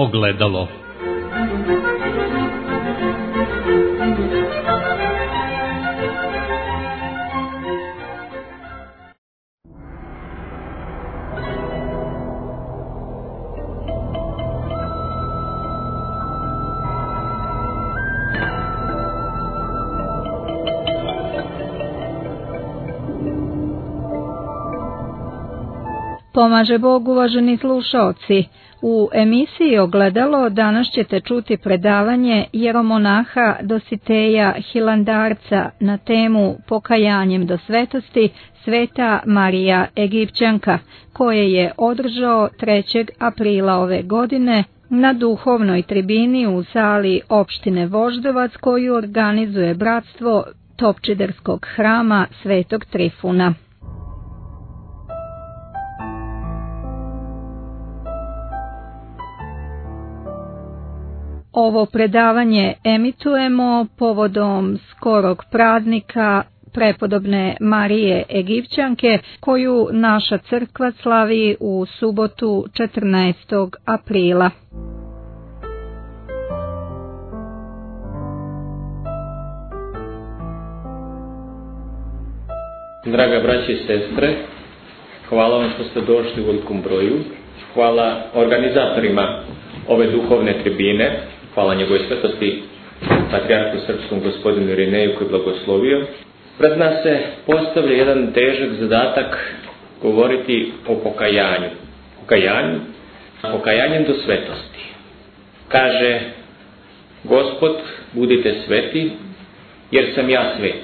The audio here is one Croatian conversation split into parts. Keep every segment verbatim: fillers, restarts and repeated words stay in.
Ogledalo. Pomaže Bog, uvaženi slušaoci. U emisiji Ogledalo danas ćete čuti predavanje jeromonaha Dositeja Hilandarca na temu Pokajanjem do svetosti Sveta Marija Egipćanka, koje je održao trećeg aprila ove godine na duhovnoj tribini u sali opštine Voždovac, koju organizuje bratstvo Topčiderskog hrama Svetog Trifuna. Ovo predavanje emitujemo povodom skorog praznika prepodobne Marije Egipćanke, koju naša crkva slavi u subotu četrnaestog aprila. Draga braće i sestre, hvala vam što ste došli u velikom broju. Hvala organizatorima ove duhovne tribine. Hvala njegovoj svetosti patrijarhu srpskom gospodinu Irineju koji je blagoslovio. Pred nas se postavlja jedan težak zadatak govoriti o pokajanju. Pokajanju, pokajanjem do svetosti. Kaže Gospod, budite sveti jer sam ja svet.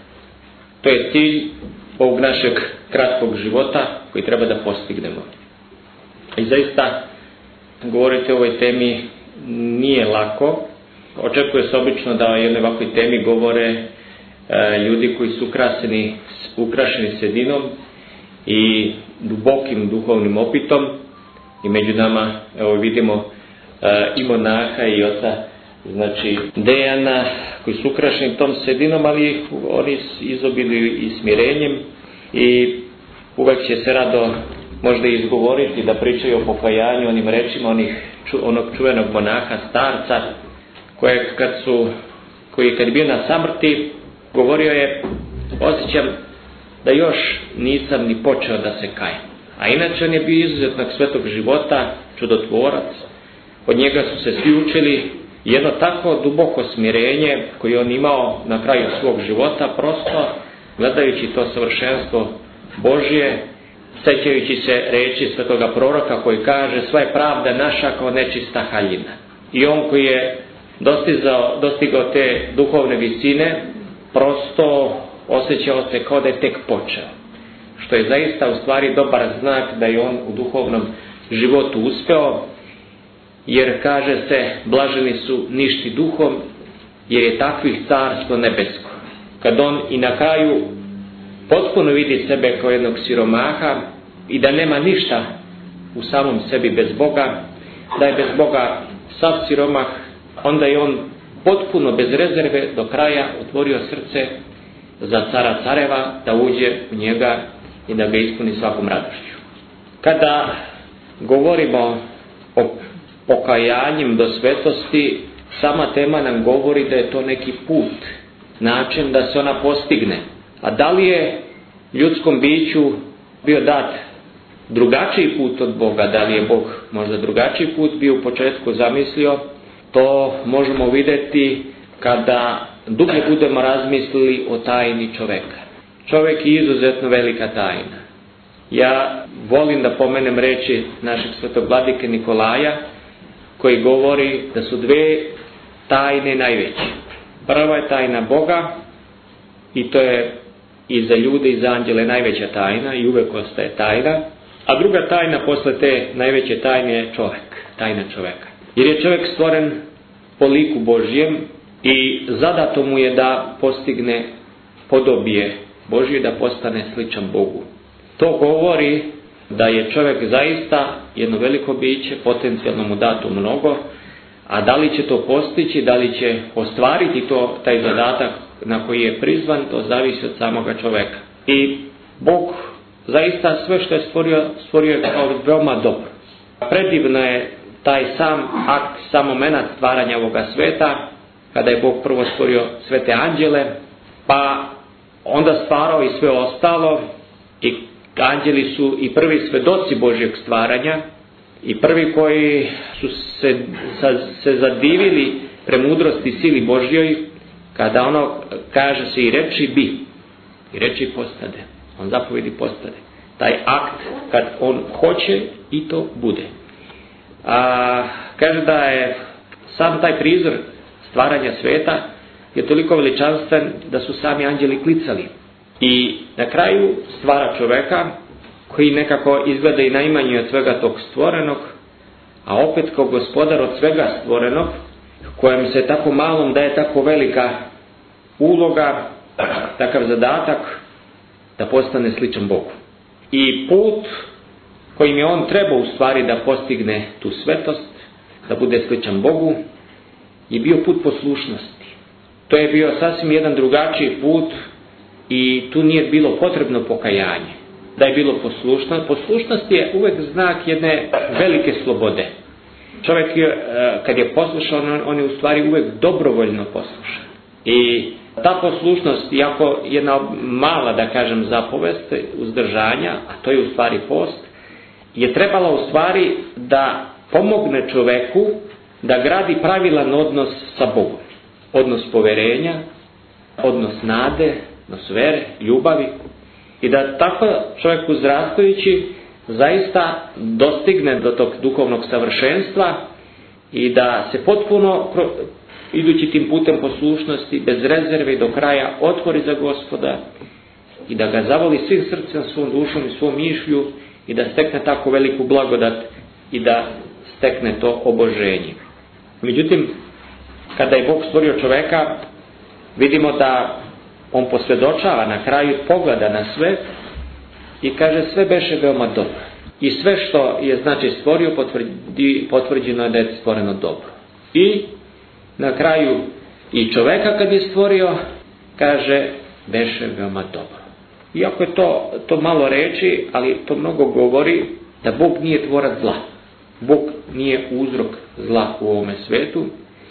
To je cilj ovog našeg kratkog života koji treba da postignemo. I zaista govoriti o ovoj temi nije lako. Očekuje se obično da o jednoj ovakvoj temi govore e, ljudi koji su ukrašeni, ukrašeni sredinom i dubokim duhovnim opitom. I među nama evo vidimo e, i monaha i oca, znači Dejana, koji su ukrašeni tom sredinom, ali oni izobiljuju i smirenjem i uvek će se rado možda izgovoriti da pričaju o pokajanju, onim rečima onih, onog čuvenog monaha starca, kojeg kad su, koji kad je bio na samrti, govorio je: osjećam da još nisam ni počeo da se kajem. A inače on je bio izuzetnog svetog života, čudotvorac. Od njega su se svi učili jedno tako duboko smirenje koje on imao na kraju svog života, prosto gledajući to savršenstvo Božje, sećajući se reči svetoga proroka koji kaže: sva je pravda naša kao nečista haljina. I on koji je dostizao, dostigao te duhovne visine, prosto osjećao se kao da je tek počeo. Što je zaista u stvari dobar znak da je on u duhovnom životu uspeo, jer kaže se: blaženi su ništi duhom, jer je takvih carstvo nebesko. Kad on i na kraju potpuno vidi sebe kao jednog siromaha i da nema ništa u samom sebi bez Boga, da je bez Boga sav siromah, onda je on potpuno bez rezerve do kraja otvorio srce za cara careva, da uđe u njega i da ga ispuni svakom radošću. Kada govorimo o pokajanjem do svetosti, sama tema nam govori da je to neki put, način da se ona postigne. A da li je ljudskom biću bio dat drugačiji put od Boga, da li je Bog možda drugačiji put bio u početku zamislio, to možemo vidjeti kada dublje budemo razmislili o tajni čoveka. Čovek je izuzetno velika tajna. Ja volim da pomenem reči našeg svetog vladike Nikolaja, koji govori da su dve tajne najveće. Prva je tajna Boga, i to je i za ljude i za anđele najveća tajna i uvek ostaje tajna. A druga tajna posle te najveće tajne je čovek, tajna čoveka. Jer je čovek stvoren po liku Božjem i zadato mu je da postigne podobije Božje, da postane sličan Bogu. To govori da je čovek zaista jedno veliko biće, potencijalno mu dato mnogo, a da li će to postići, da li će ostvariti to, taj zadatak na koji je prizvan, to zavisi od samoga čoveka. I Bog zaista sve što je stvorio, stvorio je kao veoma dobro. Predivna je taj sam akt, sam moment stvaranja ovoga sveta, kada je Bog prvo stvorio svete anđele, pa onda stvarao i sve ostalo, i anđeli su i prvi svedoci Božjeg stvaranja, i prvi koji su se, se zadivili premudrosti sili Božjoj, kada ono kaže se i reči bi, i reči postade, on zapovedi postade. Taj akt, kad on hoće, i to bude. A, kaže da je sam taj prizor stvaranja sveta je toliko veličanstven da su sami anđeli klicali. I na kraju stvara čoveka koji nekako izgleda i najmanji od svega tog stvorenog, a opet kao gospodar od svega stvorenog, kojem se tako malom daje tako velika uloga, takav zadatak da postane sličan Bogu. I put kojim je on trebao u stvari da postigne tu svetost, da bude sličan Bogu, je bio put poslušnosti. To je bio sasvim jedan drugačiji put i tu nije bilo potrebno pokajanje. Da je bilo poslušnost. Poslušnost je uvek znak jedne velike slobode. Čovjek je, kad je poslušan, on je u stvari uvek dobrovoljno poslušan. I ta poslušnost, iako jedna mala, da kažem, zapovest uzdržanja, a to je u stvari post, je trebala u stvari da pomogne čoveku da gradi pravilan odnos sa Bogom. Odnos poverenja, odnos nade, odnos vere, ljubavi. I da tako čovjek uzrastajući zaista dostigne do tog duhovnog savršenstva i da se potpuno, idući tim putem poslušnosti, bez rezerve do kraja otvori za Gospoda i da ga zavoli svim srcem, svom dušom i svom mišlju i da stekne tako veliku blagodat i da stekne to oboženje. Međutim, kada je Bog stvorio čoveka, vidimo da on posvjedočava na kraju, pogleda na sve i kaže sve beše veoma dobro. I sve što je znači stvorio potvrdi, potvrđeno je da je stvoreno dobro. I na kraju i čoveka kad je stvorio, kaže beše veoma dobro. Iako je to, to malo reči, ali to mnogo govori da Bog nije tvorac zla. Bog nije uzrok zla u ovome svetu.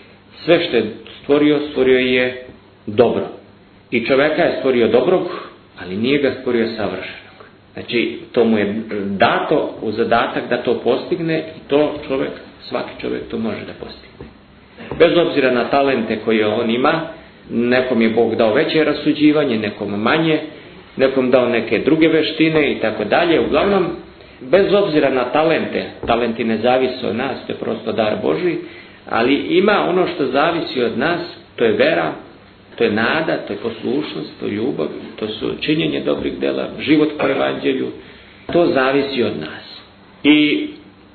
Sve što je stvorio, stvorio je dobro. I čoveka je stvorio dobrog, ali nije ga stvorio savršenog. Znači, to mu je dato u zadatak da to postigne i to čovjek, svaki čovjek to može da postigne. Bez obzira na talente koje on ima, nekom je Bog dao veće rasuđivanje, nekom manje, nekom dao neke druge veštine i tako dalje. Uglavnom, bez obzira na talente, talenti ne zavise od nas, to je prosto dar Božji, ali ima ono što zavisi od nas, to je vera, to je nada, to je poslušnost, to je ljubav, to su činjenje dobrih dela, život po evanđelju, to zavisi od nas. I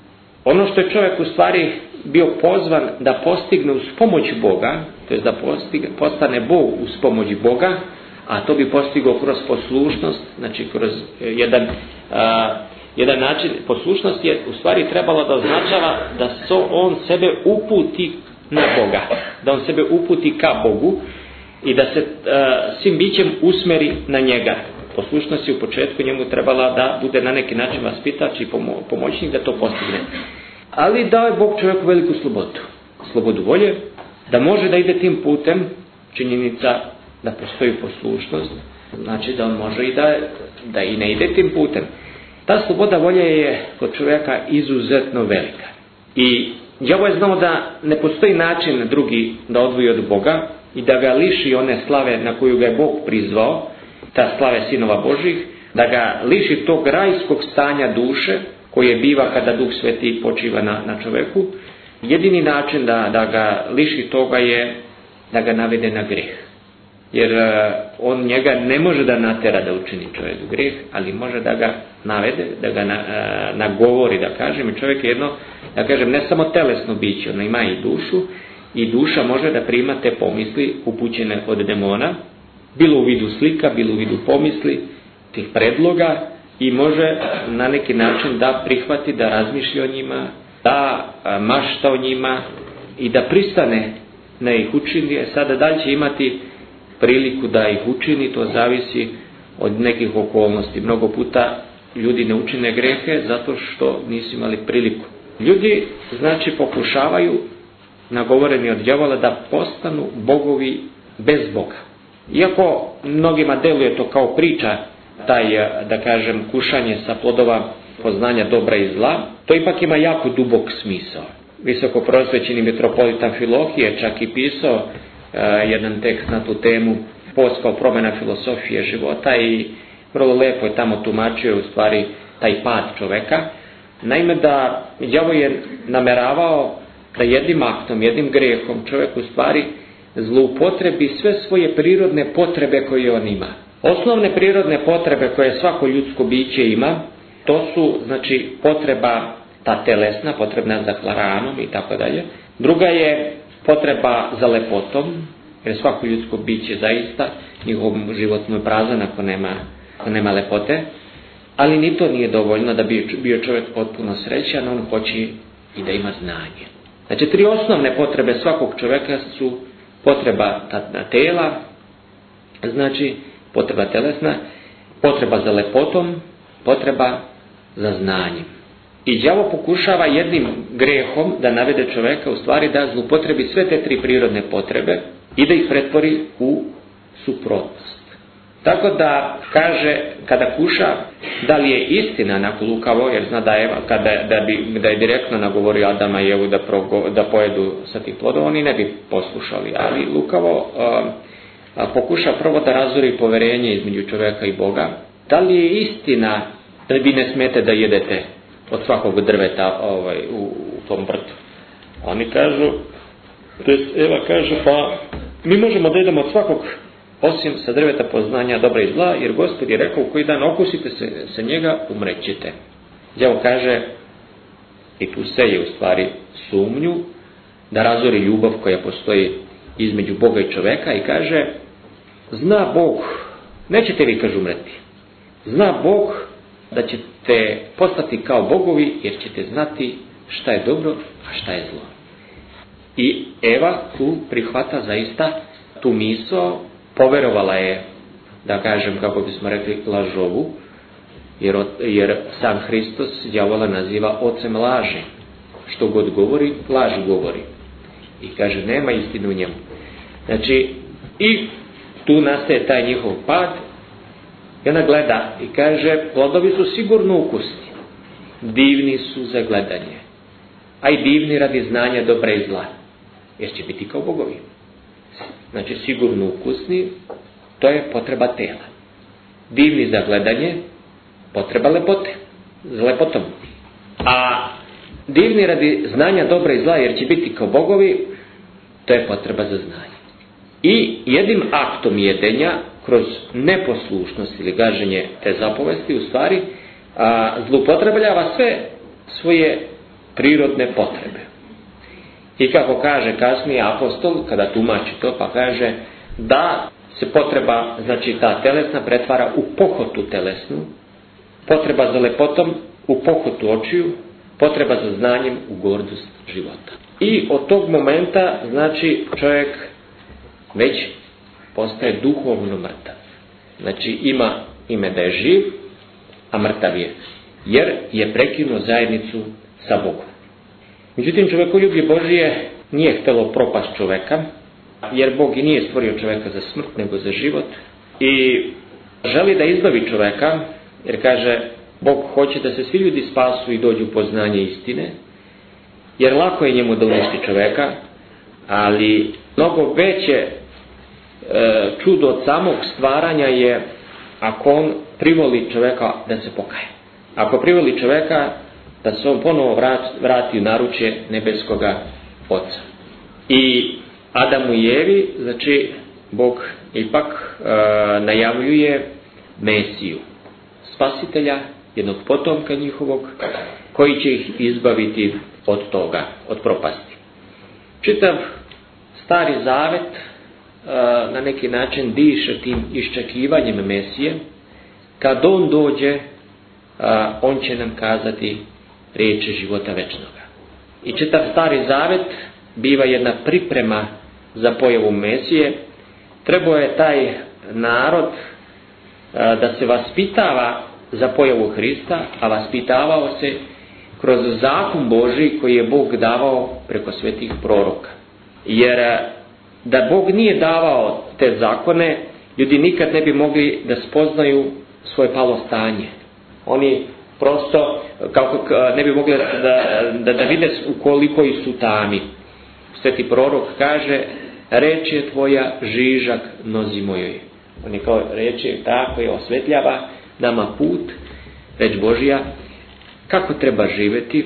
ono što je čovjek u stvari bio pozvan da postigne uz pomoć Boga, to je da postigne, postane Bog uz pomoć Boga, a to bi postigao kroz poslušnost, znači kroz jedan, a, jedan način. Poslušnost je u stvari trebalo da označava da so on sebe uputi na Boga, da on sebe uputi ka Bogu i da se a, svim bićem usmeri na njega. Poslušnost je u početku njemu trebala da bude na neki način vaspitač i pomo- pomoćnik da to postigne. Ali dao je Bog čovjeku veliku slobodu. Slobodu volje, da može da ide tim putem, činjenica da postoji poslušnost, znači da on može i da, da i ne ide tim putem. Ta sloboda volje je kod čovjeka izuzetno velika. I đavo je znao da ne postoji način drugi da odvoji od Boga i da ga liši one slave na koju ga je Bog prizvao, ta slave sinova Božih, da ga liši tog rajskog stanja duše koje biva kada Duh Sveti počiva na, na čovjeku. Jedini način da, da ga liši toga je da ga navede na greh. Jer uh, on njega ne može da natera da učini čovjek greh, ali može da ga navede, da ga na, uh, nagovori, da kažem. I čovjek je jedno, da kažem, ne samo telesno biće, ono ima i dušu, i duša može da prima te pomisli upućene od demona, bilo u vidu slika, bilo u vidu pomisli, tih predloga, i može na neki način da prihvati, da razmišlja o njima, da uh, mašta o njima i da pristane na ih učini. Sada da li će imati priliku da ih učini, to zavisi od nekih okolnosti. Mnogo puta ljudi ne učine grehe zato što nisu imali priliku. Ljudi, znači, pokušavaju, nagovoreni od đavola, da postanu bogovi bez Boga. Iako mnogima deluje to kao priča, taj, da kažem, kušanje sa plodova poznanja dobra i zla, to ipak ima jako dubok smisao. Visoko prosvećeni mitropolita Amfilohije čak i pisao uh, jedan tekst na tu temu, Post kao promjena filosofije života, i vrlo lepo je tamo tumačio u stvari taj pad čoveka. Naime, da đavo je nameravao da jednim aktom, jednim grehom čovjek u stvari zloupotrebi sve svoje prirodne potrebe koje on ima. Osnovne prirodne potrebe koje svako ljudsko biće ima, to su, znači, potreba ta telesna, potrebna za hranom i tako dalje. Druga je potreba za lepotom, jer svako ljudsko biće zaista, njihov život mu je prazan ako nema, ako nema lepote, ali ni to nije dovoljno da bi bio čovjek potpuno srećan, on hoće i da ima znanje. Znači, tri osnovne potrebe svakog čovjeka su potreba tela, znači potreba telesna, potreba za lepotom, potreba za znanjem. I đavo pokušava jednim grehom da navede čovjeka u stvari da zloupotrebi sve te tri prirodne potrebe i da ih pretvori u suprotnost. Tako da kaže, kada kuša, da li je istina onako lukavo, jer zna da, Eva, kada, da, bi, da je direktno nagovorio Adama i Evu da, progo, da pojedu sa tih plodova, oni ne bi poslušali, ali lukavo a, a, pokuša prvo da razori poverenje između čovjeka i Boga. Da li je istina da vi ne smete da jedete od svakog drveta ovaj, u, u tom vrtu? Oni kažu, to jest Eva kaže, pa mi možemo da jedemo od svakog osim sa drveta poznanja dobra i zla, jer Gospod je rekao, koji dan okusite se sa njega, umrećete. Đavo kaže, i tu seje u stvari sumnju, da razori ljubav koja postoji između Boga i čoveka, i kaže, zna Bog, nećete vi, kaže, umreti. Zna Bog da ćete postati kao bogovi, jer ćete znati šta je dobro, a šta je zlo. I Eva tu prihvata zaista tu misao, poverovala je, da kažem, kako bismo rekli, lažovu, jer, jer sam Hristos đavola naziva ocem laži. Što god govori, laž govori. I kaže, nema istine u njemu. Znači, i tu nastaje taj njihov pad, i ona gleda i kaže, plodovi su sigurno ukusni, divni su za gledanje, a i divni radi znanja dobra i zla, jer će biti kao bogovi. Znači, sigurno ukusni, to je potreba tela. Divni za gledanje, potreba lepote, za lepotom. A divni radi znanja dobra i zla, jer će biti kao bogovi, to je potreba za znanje. I jednim aktom jedenja, kroz neposlušnost ili gaženje te zapovesti, u stvari, a, zloupotrebljava sve svoje prirodne potrebe. I kako kaže kasnije apostol, kada tumači to, pa kaže da se potreba, znači ta telesna, pretvara u pohotu telesnu, potreba za lepotom u pohotu očiju, potreba za znanjem u gordost života. I od tog momenta, znači, čovjek već postaje duhovno mrtav. Znači, ima ime da je živ, a mrtav je, jer je prekinuo zajednicu sa Bogom. Međutim, čovjekoljublje Božije nije htjelo propast čoveka, jer Bog i nije stvorio čoveka za smrt, nego za život. I želi da izbavi čoveka, jer kaže, Bog hoće da se svi ljudi spasu i dođu u poznanje istine, jer lako je njemu da uništi čoveka, ali mnogo veće e, čudo od samog stvaranja je ako on privoli čoveka da se pokaje. Ako privoli čoveka da se on ponovo vrati u naručje nebeskoga Oca. I Adamu i Evi, znači, Bog ipak e, najavljuje Mesiju, spasitelja, jednog potomka njihovog, koji će ih izbaviti od toga, od propasti. Čitav Stari Zavet e, na neki način diše tim iščekivanjem Mesije. Kad on dođe, e, on će nam kazati riječi života večnoga. I čitav Stari Zavet biva jedna priprema za pojavu Mesije. Trebao je taj narod a, da se vaspitava za pojavu Hrista, a vaspitavao se kroz zakon Božji koji je Bog davao preko svetih proroka. Jer da Bog nije davao te zakone, ljudi nikad ne bi mogli da spoznaju svoje palo stanje. Oni prosto kako ne bi mogli da, da, da vide u kolikoj su tami. Sveti prorok kaže, reč je tvoja žižak nozi mojoj. On je kao reč je ta koja osvetljava nama put, reč Božja, kako treba živjeti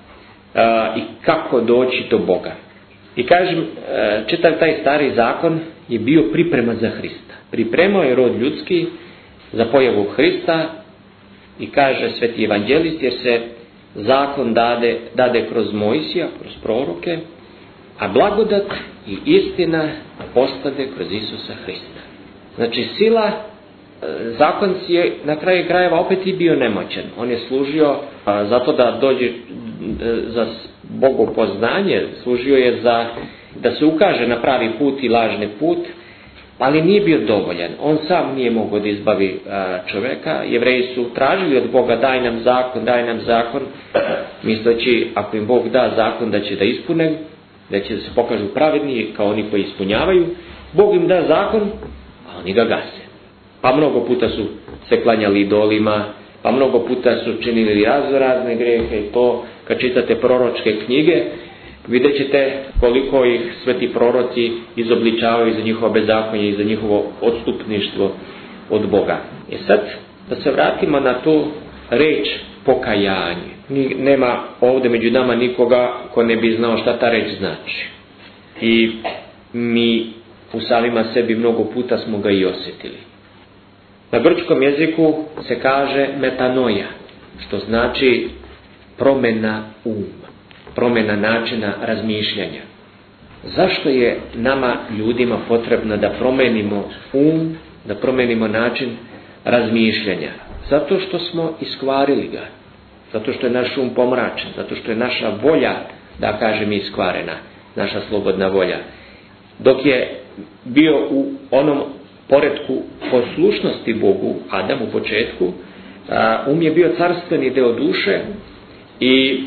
a, i kako doći do Boga. I kažem, čitav taj stari zakon je bio priprema za Hrista. Pripremao je rod ljudski za pojavu Hrista i kaže sveti evanđelist, jer se zakon dade, dade kroz Mojsija, kroz proroke, a blagodat i istina postade kroz Isusa Hrista. Znači sila, zakon je na kraju krajeva opet i bio nemoćan. On je služio a, zato da dođe za bogopoznanje, služio je za da se ukaže na pravi put i lažni put, ali nije bio dovoljan. On sam nije mogao da izbavi a, čoveka. Jevreji su tražili od Boga, daj nam zakon, daj nam zakon, misleći ako im Bog da zakon da će da ispune, da će da se pokažu pravedni kao oni koji ispunjavaju. Bog im da zakon, a oni ga gase. Pa mnogo puta su se klanjali idolima, pa mnogo puta su činili razno razne grehe i to kad čitate proročke knjige vidjet ćete koliko ih sveti proroci izobličavaju za njihovo bezakonje i za njihovo odstupništvo od Boga. I sad da se vratimo na tu reč pokajanje. Nema ovdje među nama nikoga ko ne bi znao šta ta reč znači. I mi u samima sebi mnogo puta smo ga i osjetili. Na grčkom jeziku se kaže metanoja, što znači promjena uma, promjena načina razmišljanja. Zašto je nama ljudima potrebno da promenimo um, da promenimo način razmišljanja? Zato što smo iskvarili ga, zato što je naš um pomračen, zato što je naša volja, da kažem, iskvarena, naša slobodna volja. Dok je bio u onom poretku poslušnosti Bogu, Adam u početku, um je bio carstveni deo duše i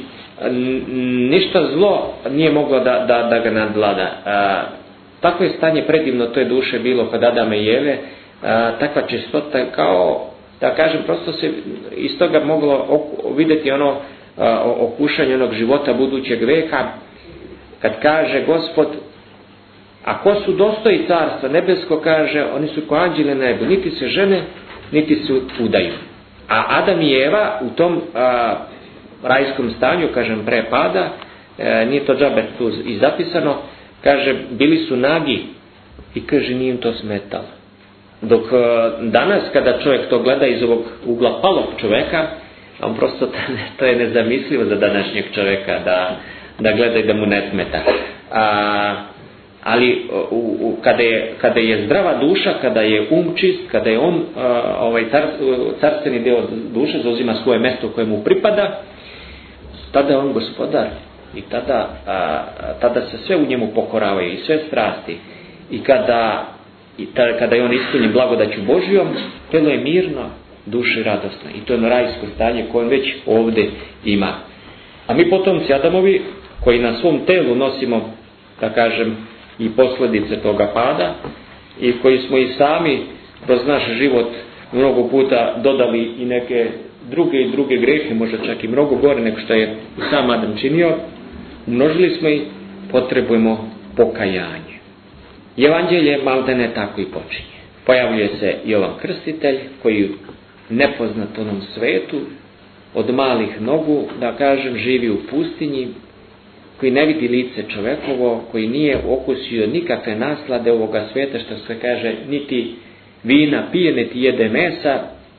ništa zlo nije moglo da, da, da ga nadvlada. Takvo je stanje predivno toj duše bilo kod Adama i Eve, takva čistota, kao da kažem, prosto se iz toga moglo vidjeti ono okušanje onog života budućeg veka, kad kaže Gospod, a ko su dostoji carstva nebesko, kaže, oni su ko anđeli na nebu, niti se žene, niti se udaju. A Adam i Eva u tom a, rajskom stanju, kažem, pre pada, e, nije to džabe tu i zapisano, kaže, bili su nagi i kaže, nije im to smetalo. Dok a, danas, kada čovjek to gleda iz ovog ugla palog čovjeka, on prosto, to je nezamislivo za današnjeg čovjeka da, da gleda i da mu ne smeta. A, ali u, u, kada, je, kada je zdrava duša, kada je um čist, kada je on a, ovaj car, carstveni deo duše zauzima svoje mjesto koje mu pripada, tada je on gospodar i tada, a, tada se sve u njemu pokoravaju i sve strasti. I kada, i tada, kada je on ispunjen blagodaću Božjom, telo je mirno, duša radosna. I to je ono rajsko stanje koje on već ovdje ima. A mi potomci Adamovi, koji na svom telu nosimo, da kažem, i posljedice toga pada, i koji smo i sami kroz naš život mnogo puta dodali i neke druge i druge grehe, možda čak i mnogo gore nego što je i sam Adam činio, umnožili smo i potrebujemo pokajanje. Evanđelje maltene tako i počinje. Pojavljuje se Jovan Krstitelj, koji nepoznat onom svetu, od malih nogu, da kažem, živi u pustinji, koji ne vidi lice čovekovo, koji nije okusio nikakve naslade ovoga sveta, što se kaže, niti vina pije, niti jede mesa,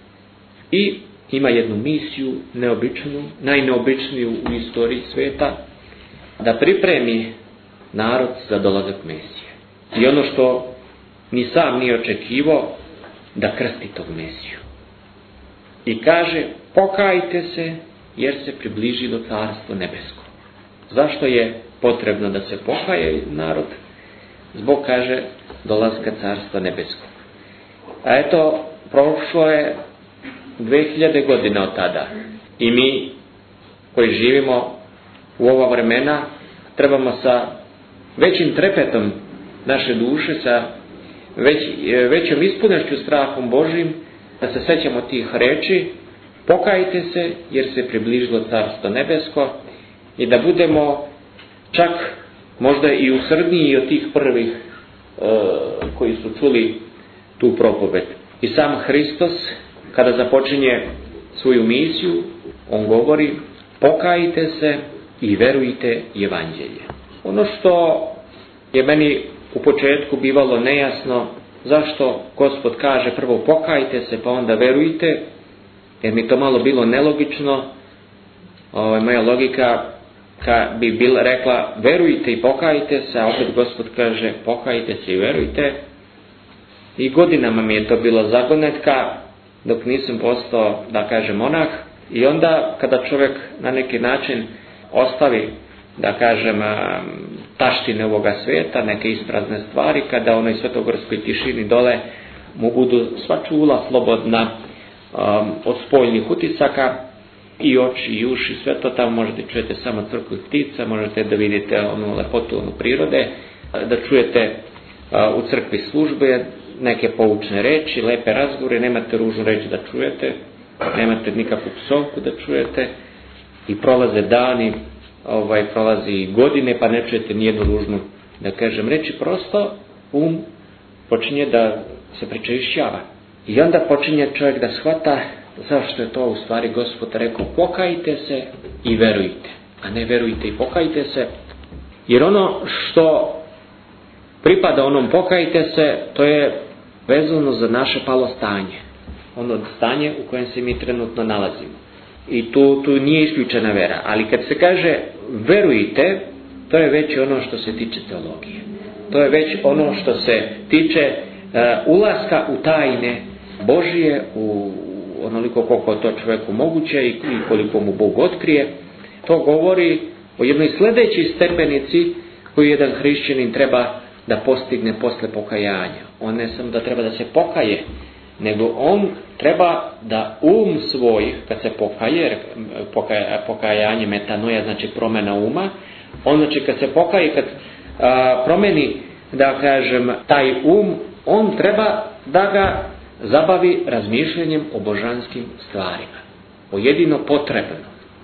i ima jednu misiju neobičnu, najneobičniju u istoriji sveta, da pripremi narod za dolazak Mesije. I ono što ni sam nije očekivao, da krsti tog Mesiju. I kaže, pokajte se, jer se približilo carstvo nebesko. Zašto je potrebno da se pokaje narod? Zbog, kaže, dolaska carstva nebeskog. A eto, prošlo je dve hiljade godina od tada. I mi koji živimo u ova vremena, trebamo sa većim trepetom naše duše, sa već, većom ispunešću strahom Božim, da se sećamo tih reči, pokajte se jer se približilo Carstvo nebesko, i da budemo čak možda i usrdniji od tih prvih e, koji su čuli tu propoved. I sam Hristos, kada započinje svoju misiju, on govori: pokajte se i verujte evanđelje. Ono što je meni u početku bivalo nejasno, zašto Gospod kaže prvo pokajte se pa onda verujte, jer mi to malo bilo nelogično. Ovo, moja logika ka bi bila rekla verujte i pokajte se, a opet Gospod kaže pokajte se i verujte. I godinama mi je to bilo zagonetka dok nisam postao, da kažem, monah. I onda kada čovjek na neki način ostavi, da kažem, taštine ovoga svijeta, neke isprazne stvari, kada u onoj svetogorskoj tišini dole mu budu sva čula slobodna um, od spoljnih utisaka, i oči i uši, sve to tamo možete čujete samo crkvu ptica, možete da vidite onu lepotu, onu prirode, da čujete uh, u crkvi službe neke poučne reči, lepe razgovore, nemate ružnu reč da čujete, nemate nikakvu psovku da čujete, i prolaze dani, ovaj, prolazi godine, pa ne čujete nijednu ružnu, da kažem, reči. Prosto um počinje da se prečišćava. I onda počinje čovjek da shvata zašto je to u stvari Gospod rekao pokajte se i verujte, a ne verujte i pokajte se. Jer ono što pripada onom pokajte se, to je vezano za naše palo stanje, ono stanje u kojem se mi trenutno nalazimo. I tu, tu nije isključena vera. Ali kad se kaže verujte, to je već ono što se tiče teologije. To je već ono što se tiče uh, ulaska u tajne Božije, u onoliko koliko to čovjeku moguće i koliko mu Bog otkrije. To govori o jednoj sljedećoj stepenici koju jedan hrišćanin treba da postigne posle pokajanja. On ne samo da treba da se pokaje, nego on treba da um svoj, kad se pokaje, pokaja, pokajanje metanoja, znači promjena uma, on znači kad se pokaje, kad a, promeni, da kažem, taj um, on treba da ga zabavi razmišljanjem o božanskim stvarima, o jedino potrebno.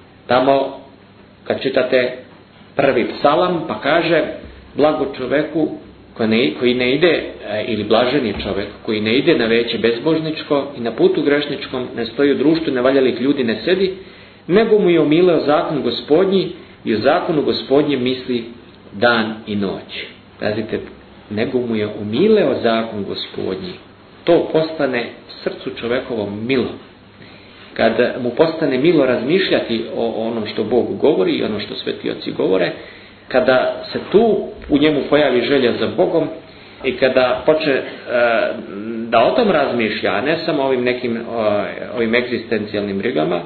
Tamo kad čitate prvi psalam, pa kaže blago čoveku koji ne ide, ili blaženi čovjek koji ne ide na veće bezbožničko i na putu grešničkom ne stoji u društvu nevaljalih ljudi ne sedi, nego mu je omileo zakon Gospodnji i o zakonu Gospodnjem misli dan i noć. Pazite, nego mu je omileo zakon Gospodnji. To postane srcu čovekovom milo. Kad mu postane milo razmišljati o onom što Bog govori i ono što sveti oci govore, kada se tu u njemu pojavi želja za Bogom i kada počne e, da o tom razmišlja, a ne samo ovim nekim o, ovim egzistencijalnim brigama,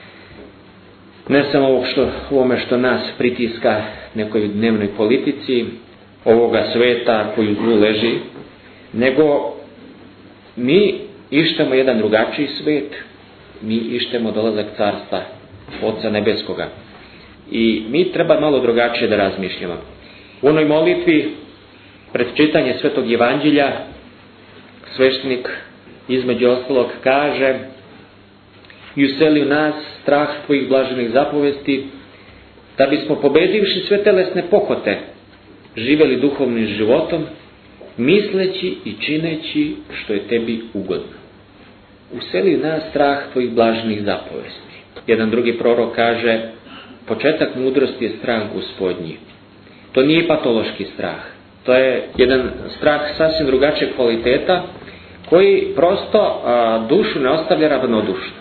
ne samo ovog što, ovome što nas pritiska nekoj dnevnoj politici ovoga sveta koju zlu leži, nego mi ištemo jedan drugačiji svet, mi ištemo dolazak Carstva Oca Nebeskoga. I mi treba malo drugačije da razmišljamo. U onoj molitvi pred čitanje Svetog Evanđelja sveštenik između ostalog kaže: i useli u nas strah tvojih blaženih zapovesti, da bismo pobedivši sve telesne pohote živjeli duhovnim životom, misleći i čineći što je tebi ugodno. Useli u nas strah tvojih blaženih zapovesti. Jedan drugi prorok kaže: početak mudrosti je strah Gospodnji. To nije patološki strah. To je jedan strah sasvim drugačijeg kvaliteta koji prosto a, dušu ne ostavlja ravnodušno.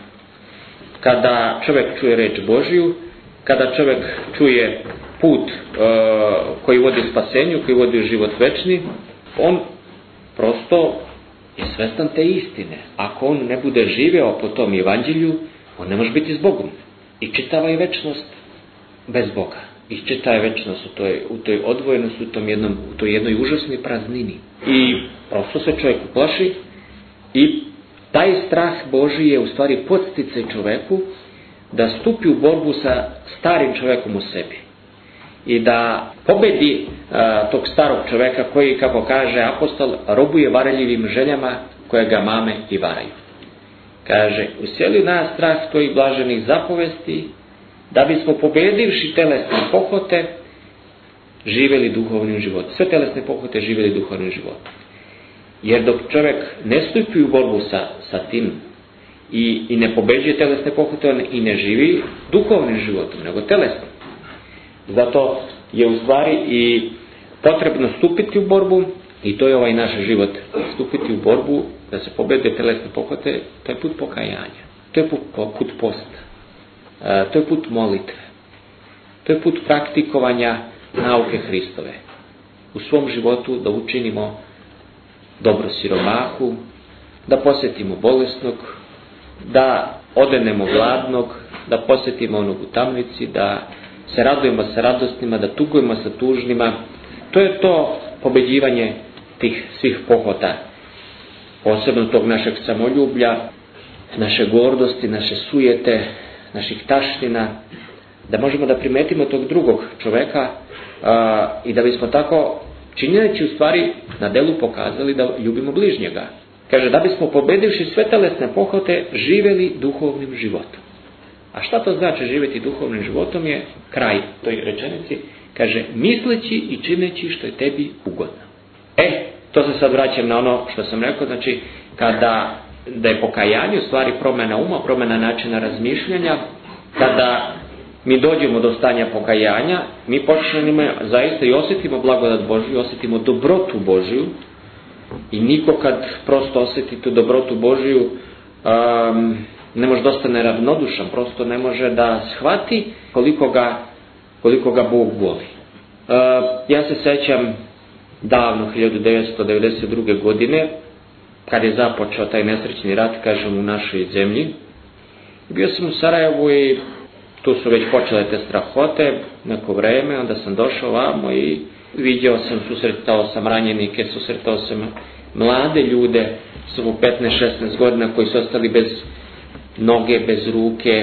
Kada čovjek čuje reč Božju, kada čovjek čuje put a, koji vodi spasenju, koji vodi u život večni, on prosto je svestan te istine. Ako on ne bude živeo po tom evanđelju, on ne može biti s Bogom. I čitava je večnost bez Boga. Iščita je večnost u toj, u toj odvojenosti, u, tom jednom, u toj jednoj užasnoj praznini. I prosto se čovjek uplaši i taj strah Božji je u stvari podsticaj čovjeku da stupi u borbu sa starim čovjekom u sebi i da pobedi a, tog starog čovjeka koji, kako kaže apostol, robuje varljivim željama koje ga mame i varaju. Kaže, usjeli nas strah tvojih blaženih zapovesti, da bismo pobedivši telesne pohote živjeli duhovnim životom. Sve telesne pohote živjeli duhovnim životom. Jer dok čovjek ne stupi u borbu sa, sa tim i, i ne pobeđuje telesne pohote, on i ne živi duhovnim životom, nego telesnim. Zato je u stvari i potrebno stupiti u borbu, i to je ovaj naš život, stupiti u borbu da se pobede telesne pohote. To je put pokajanja, to je put, put posta, to je put molitve, to je put praktikovanja nauke Hristove. U svom životu da učinimo dobro siromahu, da posjetimo bolesnog, da odenemo gladnog, da posjetimo onog u tamnici, da se radujemo sa radosnima, da tugujemo sa tužnima. To je to pobeđivanje tih svih pohota, posebno tog našeg samoljublja, naše gordosti, naše sujete, naših taština, da možemo da primetimo tog drugog čovjeka a, i da bismo tako činjeći u stvari na delu pokazali da ljubimo bližnjega. Kaže, da bismo pobedivši sve telesne pohote živjeli duhovnim životom. A šta to znači živjeti duhovnim životom je kraj toj rečenici. Kaže, misleći i čineći što je tebi ugodno. E, to se sad vraćam na ono što sam rekao, znači kada da je pokajanje u stvari promjena uma, promjena načina razmišljanja, kada mi dođemo do stanja pokajanja, mi počnemo zaista i osjetimo blagodat Božju, osjetimo dobrotu Božju, i niko kad prosto osjeti tu dobrotu Božju um, ne može da ostane ravnodušan, prosto ne može da shvati koliko ga, koliko ga Bog voli. Uh, ja se sećam davno, hiljadu devetsto devedeset druge. godine, kad je započeo taj nesrećni rat, kažem, u našoj zemlji. Bio sam u Sarajevu i tu su već počele te strahote neko vreme, onda sam došao vamo i vidio sam, susretao sam ranjenike, susretao sam mlade ljude, su u petnaest šesnaest godina, koji su ostali bez noge, bez ruke,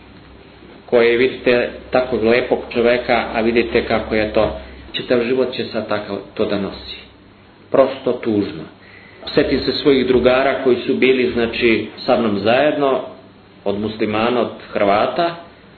koje vidite tako lepog čoveka, a vidite kako je to, čitav život će sad tako to da nosi. Prosto tužno. Sjetim se svojih drugara koji su bili, znači, sa mnom zajedno, od muslimana, od Hrvata,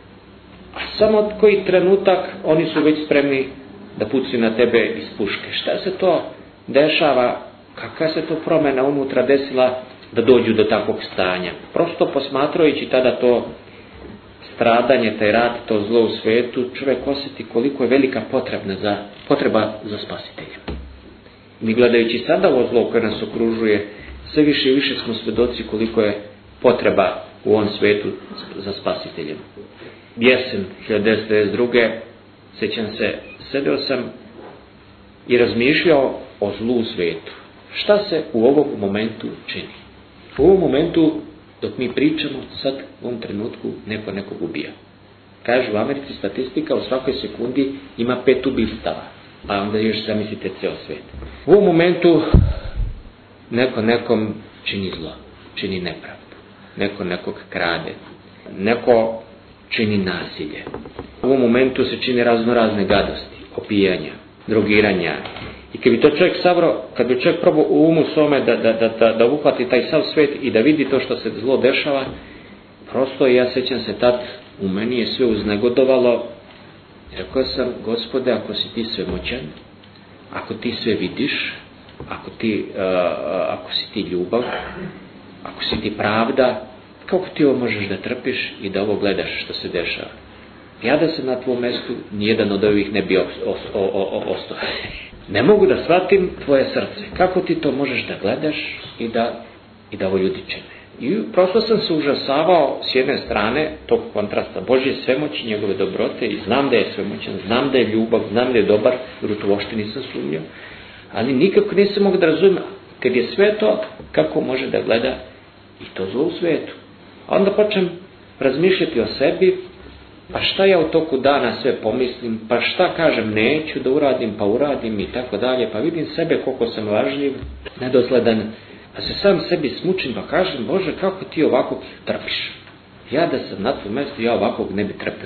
a samo od koji trenutak oni su već spremni da pucaju na tebe iz puške. Šta se to dešava, kakva se to promjena unutra desila da dođu do takvog stanja? Prosto posmatrajući tada to stradanje, taj rat, to zlo u svijetu, čovjek osjeti koliko je velika potrebna za, potreba za spasiteljem. Mi gledajući sada ovo zlo koje nas okružuje, sve više i više smo svedoci koliko je potreba u ovom svijetu za spasiteljem. Jesen hiljadu devetsto devedeset druge. sjećam se, sedeo sam i razmišljao o zlu u svijetu. Šta se u ovom momentu čini? U ovom momentu, dok mi pričamo, sad u ovom trenutku neko nekog ubija. Kažu u Americi statistika, u svakoj sekundi ima pet ubistava, a onda još zamislite ceo svijet. U ovom momentu neko nekom čini zlo, čini nepravdu, neko nekog krade, neko čini nasilje. U ovom momentu se čini razno razne gadosti, opijanja, drogiranja. I kad bi to čovjek sabrao, kad bi čovjek probao u umu svome da, da, da, da, da uhvati taj sav svijet i da vidi to što se zlo dešava, prosto ja sećam se tad, u meni je sve uznegodovalo. Rekao sam, Gospode, ako si ti svemoćan, ako ti sve vidiš, ako, ti, uh, ako si ti ljubav, ako si ti pravda, kako ti ovo možeš da trpiš i da ovo gledaš što se dešava? Ja da sam na tvom mjestu, nijedan od ovih ne bi ostao. Ne mogu da shvatim tvoje srce. Kako ti to možeš da gledaš i da, i da ovo ljudi čine? I prosto sam se užasavao s jedne strane tog kontrasta Božje svemoći, njegove dobrote, i znam da je svemoćan, znam da je ljubav, znam da je dobar, jer u to uopšte nisam sumnjao, ali nikako nisam mogu da razumijem, kad je sve to, kako može da gleda i to zlo u svijetu. A onda počnem razmišljati o sebi, pa šta ja u toku dana sve pomislim, pa šta kažem neću da uradim, pa uradim i tako dalje, pa vidim sebe koliko sam važljiv, nedosledan, pa se sam sebi smučim, pa kažem, Bože, kako ti ovako trpiš? ja da sam na tvojom mjestu, ja ovakvog ne bi trpio.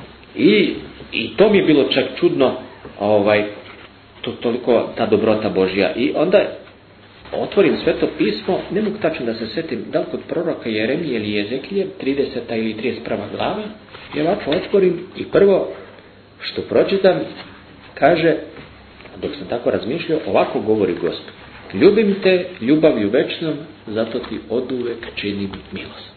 I, i to mi je bilo čak čudno, ovaj, to, toliko ta dobrota Božja. I onda otvorim Sveto pismo, ne mogu tačno da se setim da li kod proroka Jeremije ili Jezekije, trideseta ili trideset prva glava, i ovako otvorim i prvo što pročitam, kaže, dok sam tako razmišljao, ovako govori Gospod: ljubim te ljubavlju večnom, zato ti oduvek činim milost.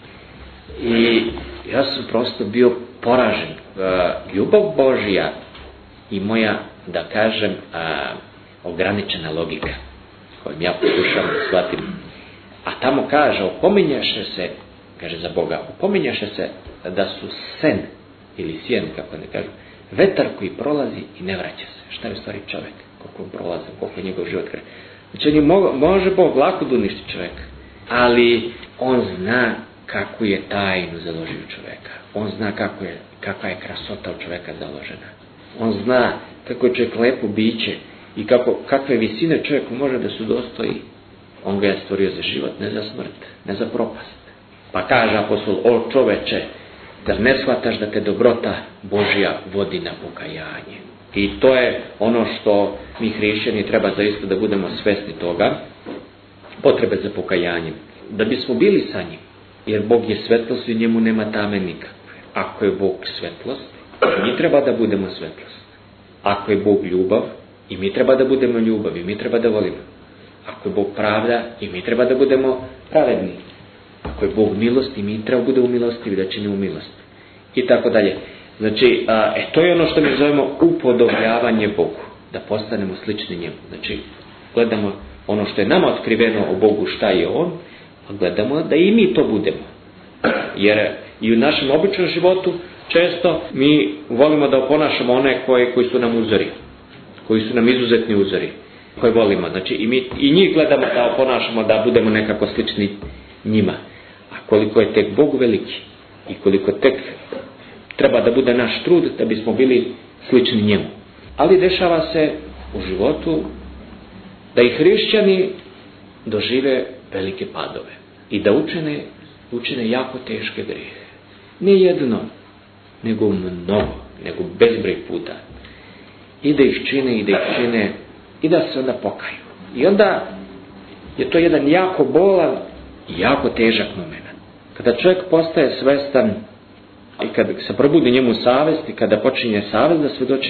I ja sam prosto bio poražen. Ljubav Božja i moja, da kažem, ograničena logika kojom ja pokušavam da shvatim. A tamo kaže, opominjaše se, kaže za Boga, opominjaše se da su sen ili sjen, kako ne kažu, vetar koji prolazi i ne vraća se. Šta je u stvari čovjek? Koliko on prolazi, koliko je njegov život kreće. Znači, može Bog lako da uništi čovjeka, ali on zna kakvu je tajnu založio čovjeka. On zna kako je, kakva je krasota u čovjeka založena. On zna kako je čovjek lepo biće i kako, kakve visine čovjeku može da su dostoji. On ga je stvorio za život, ne za smrt, ne za propast. Pa kaže apostol: o čoveče, zar ne shvataš da te dobrota Božja vodi na pokajanje? I to je ono što mi hrišćani treba zaista da budemo svesni toga, potrebe za pokajanjem. Da bismo bili sa njim, jer Bog je svetlost i njemu nema tame nikakve. Ako je Bog svetlost, mi treba da budemo svetlost. Ako je Bog ljubav, i mi treba da budemo ljubav, i mi treba da volimo. Ako je Bog pravda, i mi treba da budemo pravedni. Ako je Bog milost, i mi treba da budemo milostivi, da činimo milost. I tako dalje. Znači, a, e, to je ono što mi zovemo upodobljavanje Bogu. Da postanemo slični njemu. Znači, gledamo ono što je nama otkriveno o Bogu, šta je On, a gledamo da i mi to budemo. Jer i u našem običnom životu često mi volimo da oponašamo one koje, koji su nam uzori. Koji su nam izuzetni uzori. Koje volimo. Znači, i, mi, i njih gledamo da oponašamo, da budemo nekako slični njima. A koliko je tek Bog veliki i koliko tek treba da bude naš trud da bismo bili slični njemu. Ali dešava se u životu da i hrišćani dožive velike padove i da učine, učine jako teške grijehe. Ne jedno, nego mnogo, nego bezbroj puta. I da ih čine, i da ih čine, i da se onda pokaju. I onda je to jedan jako bolan i jako težak moment. Kada čovjek postaje svestan i kada se probudi njemu savest i kada počinje savest da svedoči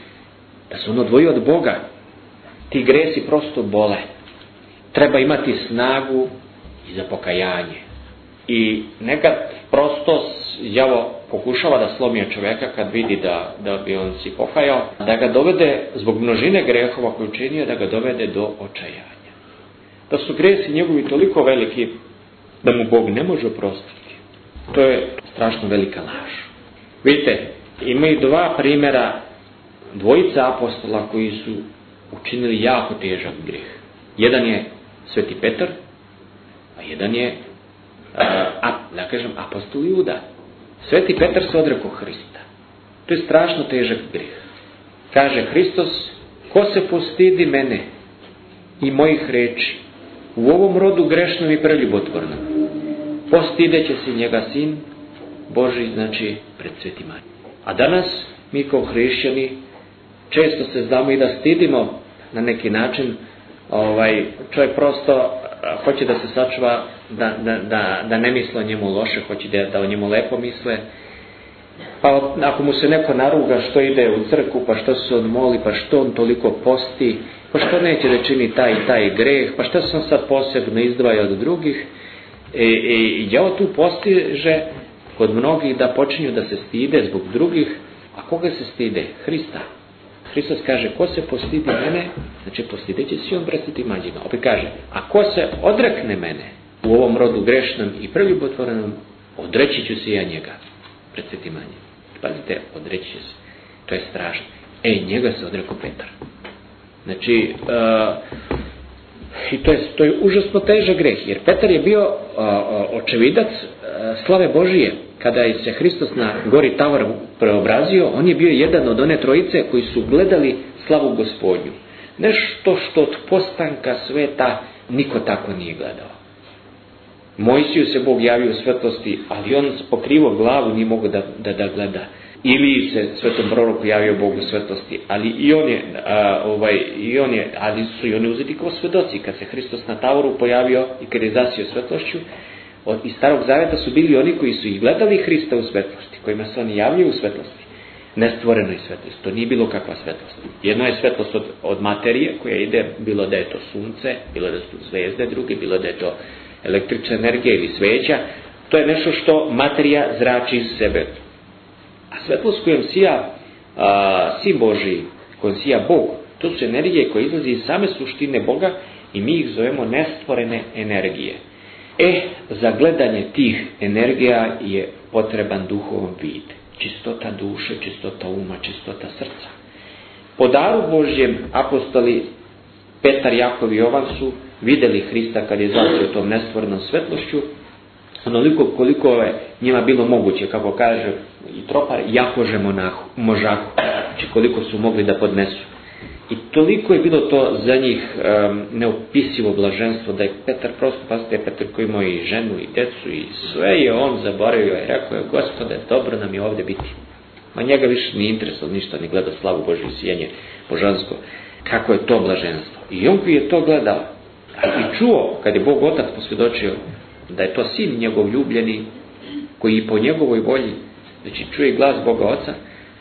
da se on odvoji od Boga, ti gresi prosto bole. Treba imati snagu i za pokajanje. I nekad prosto đavo pokušava da slomi čovjeka kad vidi da, da bi on si pokajao, da ga dovede zbog množine grehova koju činio, da ga dovede do očajanja. Da su gresi njegovi toliko veliki da mu Bog ne može oprostiti. To je strašno velika laž. Vidite, imaju dva primjera dvojica apostola koji su učinili jako težak grijeh. Jedan je Sveti Petar, a jedan je a, da kažem apostol Juda. Sveti Petar se odrekao Hrista. To je strašno težak grijeh. Kaže Hristos: ko se postidi mene i mojih reči u ovom rodu grešnom i preljubotvornom, postideće se njega sin Božji, znači pred svetima. A danas mi kao hrišćani često se znamo i da stidimo na neki način. Ovaj, čovjek prosto hoće da se sačuva, da, da, da, da ne misle o njemu loše, hoće da, da o njemu lepo misle. Pa ako mu se neko naruga što ide u crkvu, pa što se on moli, pa što on toliko posti, pa što neće da čini taj i taj greh, pa što se on sad posebno izdvaja od drugih. I, i đavo tu postiže kod mnogih da počinju da se stide zbog drugih. A koga se stide? Hrista. Hristos kaže: ko se postidi mene, znači postideće se on pred svetim anđelima. Opet kaže: a ko se odrekne mene u ovom rodu grešnom i preljubotvorenom, odreći ću se ja njega pred svetim anđelima. Pazite, odreći će se. To je strašno. E, njega se odrekao Petar. Znači, uh, i to je, to je užasno težak greh, jer Petar je bio uh, očevidac uh, slave Božije. Kada je se Hristos na gori Tavar preobrazio, on je bio jedan od one trojice koji su gledali slavu Gospodnju. Nešto što od postanka sveta niko tako nije gledao. Mojsiju se Bog javio u svetlosti, ali on pokrivo glavu nije mogao da, da, da gleda. Ili se svetom proroku javio Bog u svetlosti, ali i on je, a, ovaj, i on je, ali su i oni uzeti kao svedoci. Kad se Hristos na tavoru pojavio i kad je zasio svetlošću, od, iz Starog Zaveta su bili oni koji su i gledali Hrista u svetlosti, kojima se oni javljaju u svetlosti, nestvorenoj svetlosti. To nije bilo kakva svetlost. Jedno je svetlost od, od materije koja ide, bilo da je to sunce, bilo da su to zvezde druge, bilo da je to električna energija ili sveća. To je nešto što materija zrači iz sebe. A svetlost kojom sija a, Sin Božiji, kojom sija Bog, to su energije koje izlazi iz same suštine Boga i mi ih zovemo nestvorene energije. E, za gledanje tih energija je potreban duhovan vid. Čistota duše, čistota uma, čistota srca. Po daru Božjem apostoli Petar, Jakov i Jovan su vidjeli Hrista kad je zasio tom nestvorenom svetlošću, onoliko koliko je njima bilo moguće, kako kaže i tropar, jakože monahu, možahu, znači koliko su mogli da podnesu. I toliko je bilo to za njih um, neopisivo blaženstvo da je Petar prosto, pazite, Petar koji imao i ženu i decu i sve je on zaboravio i rekao je: Gospode, dobro nam je ovdje biti. Ma njega više nije interesovalo ništa, ni gleda slavu Božju i sijenje božansko. Kako je to blaženstvo. I on koji je to gledao i čuo, kad je Bog Otac posvjedočio da je to sin njegov ljubljeni, koji po njegovoj volji, znači čuje glas Boga Oca,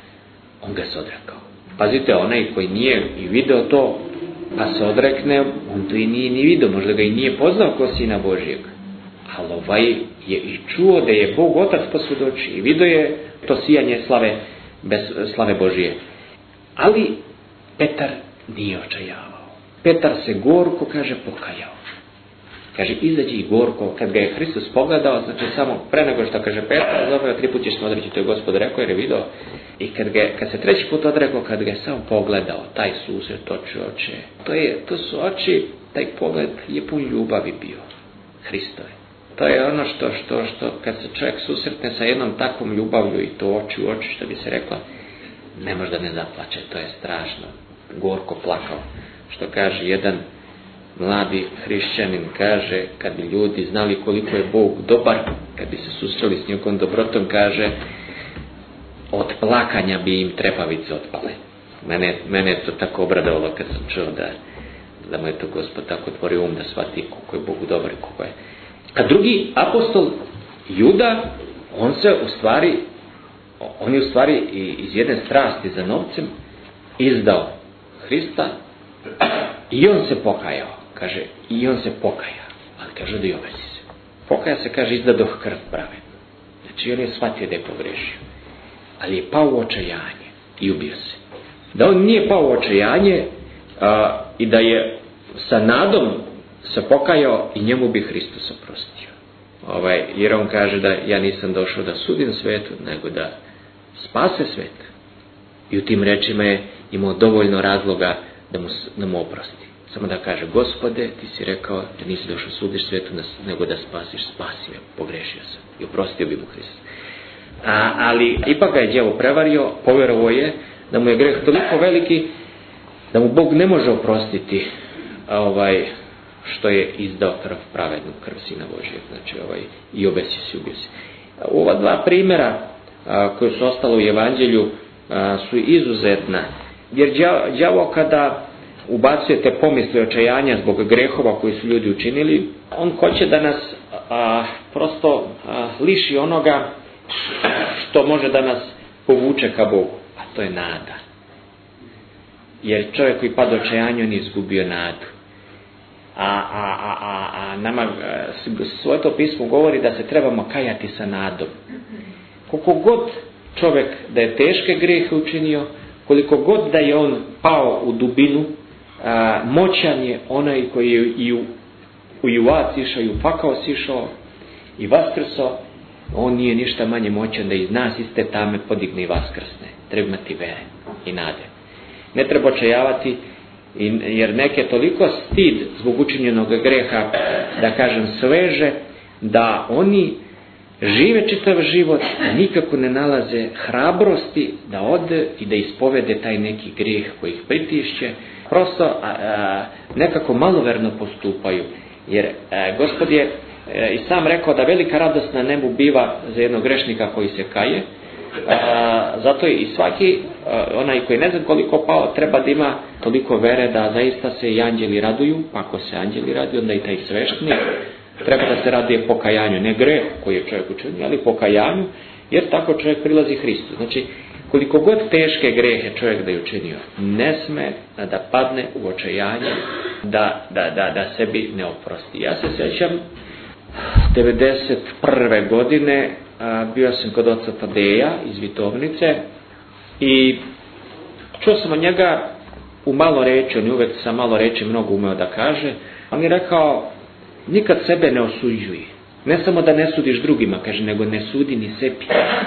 on ga se odrekao. Pazite, onaj koji nije i video to, pa se odrekne, on to i nije ni video, možda ga i nije poznao ko sina Božijeg. Ali ovaj je i čuo da je Bog Otac posvjedoči i video je to sijanje slave, bez slave Božije. Ali Petar nije očajavao. Petar se gorko, kaže, pokajao. Kaže, izađi i gorko, kad ga je Hristos pogledao, znači samo pre nego što kaže Petar, zapravo tri put ćeš se odreći, to je Gospod rekao jer je video. I kad, ga, kad se treći put odrekao, kad ga je samo pogledao, taj susret oči oče, to, je, to su oči, taj pogled je pun ljubavi bio, Hristove. To je ono što, što, što kad se čovjek susretne sa jednom takvom ljubavlju i to oči u oči, što bi se rekla, ne može da ne zaplače, to je strašno, gorko plakao. Što kaže jedan mladi hrišćanin, kaže, kad bi ljudi znali koliko je Bog dobar, kad bi se susreli s njegovom dobrotom, kaže, od plakanja bi im trepavice otpale. Mene, mene je to tako obradovalo kad sam čuo da, da mu je to Gospod tako otvorio um da shvati koliko je Bogu dobar i koliko je. A drugi apostol Juda, on se u stvari, on je u stvari iz jedne strasti za novcem izdao Hrista i on se pokajao. Kaže, i on se pokaja, ali kaže da i obesi se. Pokaja se, kaže, izdadoh krv pravednu. Znači on je shvatio da je pogrešio. Ali je pao u očajanje i ubio se. Da on nije pao u očajanje a, i da je sa nadom se pokajao i njemu bi Hristos oprostio. Ovaj, jer on kaže da ja nisam došao da sudim svetu, nego da spase svet. I u tim rečima je imao dovoljno razloga da mu, da mu oprosti. Samo da kaže, Gospode, ti si rekao da nisi došao sudiš svetu, nego da spasiš, spasi me, pogrešio sam. I oprostio bi mu Hristos. A, ali ipak ga je đavo prevario, povjerovao je da mu je greh toliko veliki da mu Bog ne može oprostiti ovaj, što je izdao krv pravednu, krv Sina Božijeg, znači ovaj, i obesio se, ubio se. Ova dva primjera a, koje su ostale u Evanđelju a, su izuzetna, jer đavo kada ubacuje te pomisli očajanja zbog grehova koji su ljudi učinili, on hoće da nas a, prosto a, liši onoga što može da nas povuče ka Bogu, a to je nada. Jer čovjek koji pada očajanju, on je izgubio nadu. A, a, a, a, a nama Sveto pismo govori da se trebamo kajati sa nadom. Koliko god čovjek da je teške grijehe učinio, koliko god da je on pao u dubinu, a, moćan je onaj koji je i u, u juvac išao i u pakao sišao i vaskrso, on nije ništa manje moćan da iz nas iste tame podigne i vaskrsne. Treba imati vere i nade. Ne treba očajavati, jer neke toliko stid zbog učinjenog greha, da kažem, sveže, da oni žive čitav život, a nikako ne nalaze hrabrosti da ode i da ispovede taj neki grijeh koji ih pritišće. Prosto a, a, nekako maloverno postupaju, jer a, Gospod je i sam rekao da velika radost na nebu biva za jednog grešnika koji se kaje. A, zato i svaki a, onaj koji ne znam koliko pao treba da ima toliko vere da zaista se i anđeli raduju, pa ako se anđeli raduju onda i taj sveštenik treba da se raduje pokajanju, ne greh koji je čovjek učinio, ali pokajanju, jer tako čovjek prilazi Hristu. Znači koliko god teške grehe čovjek da je učinio, ne sme da padne u očajanje, da, da, da, da sebi ne oprosti. Ja se sjećam devedeset prve godine, a, bio sam kod oca Tadeja iz Vitovnice i čuo sam od njega u malo reči, on je uvek sa malo reči mnogo umeo da kaže. On je rekao, nikad sebe ne osuđuj, ne samo da ne sudiš drugima, kaže, nego ne sudi ni sebi.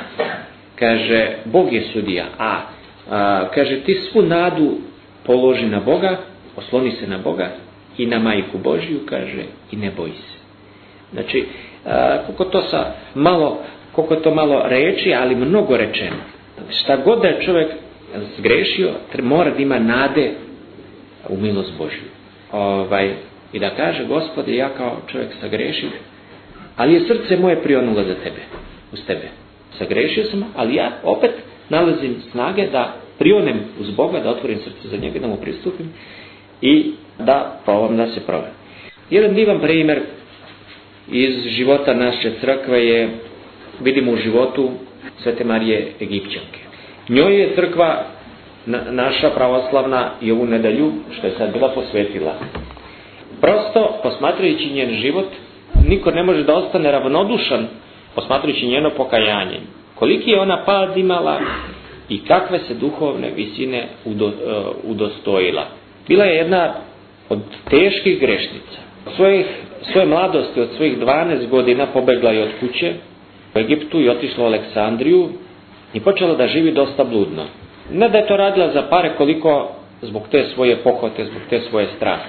Kaže, Bog je sudija, a, a kaže, ti svu nadu položi na Boga, osloni se na Boga i na Majku Božju, kaže, i ne boji se. Znači, a, koliko to sa malo, koliko to malo reči, ali mnogo rečeno. Šta god da je čovjek zgrešio, mora da ima nade u milost Božju. Ovaj, I da kaže, Gospode, ja kao čovjek sagrešio, ali je srce moje prionulo za tebe, uz tebe. Sagrešio sam, ali ja opet nalazim snage da prionem uz Boga, da otvorim srce za njega, da mu pristupim i da probam da se probam. Jedan divan primjer iz života naše crkve je, vidimo u životu Svete Marije Egipćanke. Njoj je crkva na, naša pravoslavna i ovu nedelju, što je sad bila, posvetila. Prosto, posmatrajući njen život, niko ne može da ostane ravnodušan posmatrajući njeno pokajanje. Koliki je ona pad imala i kakve se duhovne visine udo, uh, udostojila. Bila je jedna od teških grešnica. Od svojih, svoje mladosti, od svojih dvanaest godina pobegla je od kuće u Egiptu i otišla u Aleksandriju i počela da živi dosta bludno. Ne da je to radila za pare, koliko zbog te svoje pohote, zbog te svoje strasti.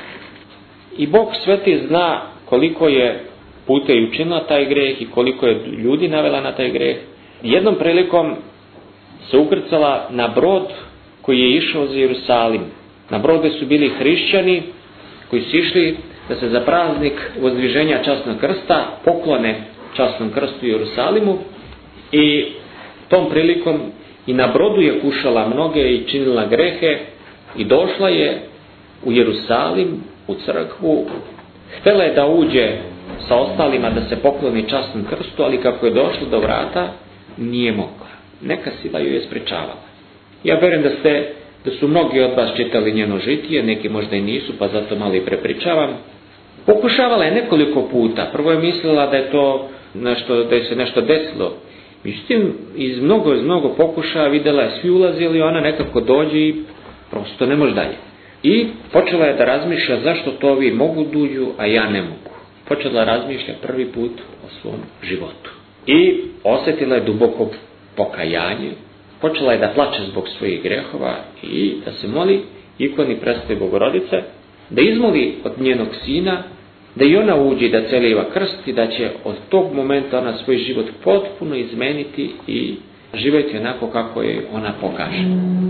I Bog sveti zna koliko je puta i učinila taj greh i koliko je ljudi navela na taj greh. Jednom prilikom se ukrcala na brod koji je išao za Jerusalim. Na brodu su bili hrišćani koji su išli da se za praznik vozdviženja časnog krsta poklone časnom krstu u Jerusalimu i tom prilikom i na brodu je kušala mnoge i činila grehe i došla je u Jerusalim, u crkvu. Htjela je da uđe sa ostalima da se pokloni časnom krstu, ali kako je došla do vrata, nije mogla. Neka sila ju je sprečavala. Ja vjerujem da ste, da su mnogi od vas čitali njeno žitije, neki možda i nisu, pa zato malo i prepričavam. Pokušavala je nekoliko puta. Prvo je mislila da je to nešto, da je se nešto desilo. Međutim, iz mnogo, iz mnogo pokušaja vidjela je svi ulazili, ona nekako dođe i prosto ne može dalje. I počela je da razmišlja zašto to ovi mogu duđu, a ja ne mogu. Počela razmišlja prvi put o svom životu. I osjetila je duboko pokajanje. Počela je da plače zbog svojih grehova i da se moli ikoni Presvete Bogorodice, da izmoli od njenog sina, da i ona uđe i da celiva krst i da će od tog momenta ona svoj život potpuno izmeniti i živjeti onako kako je ona pokaže.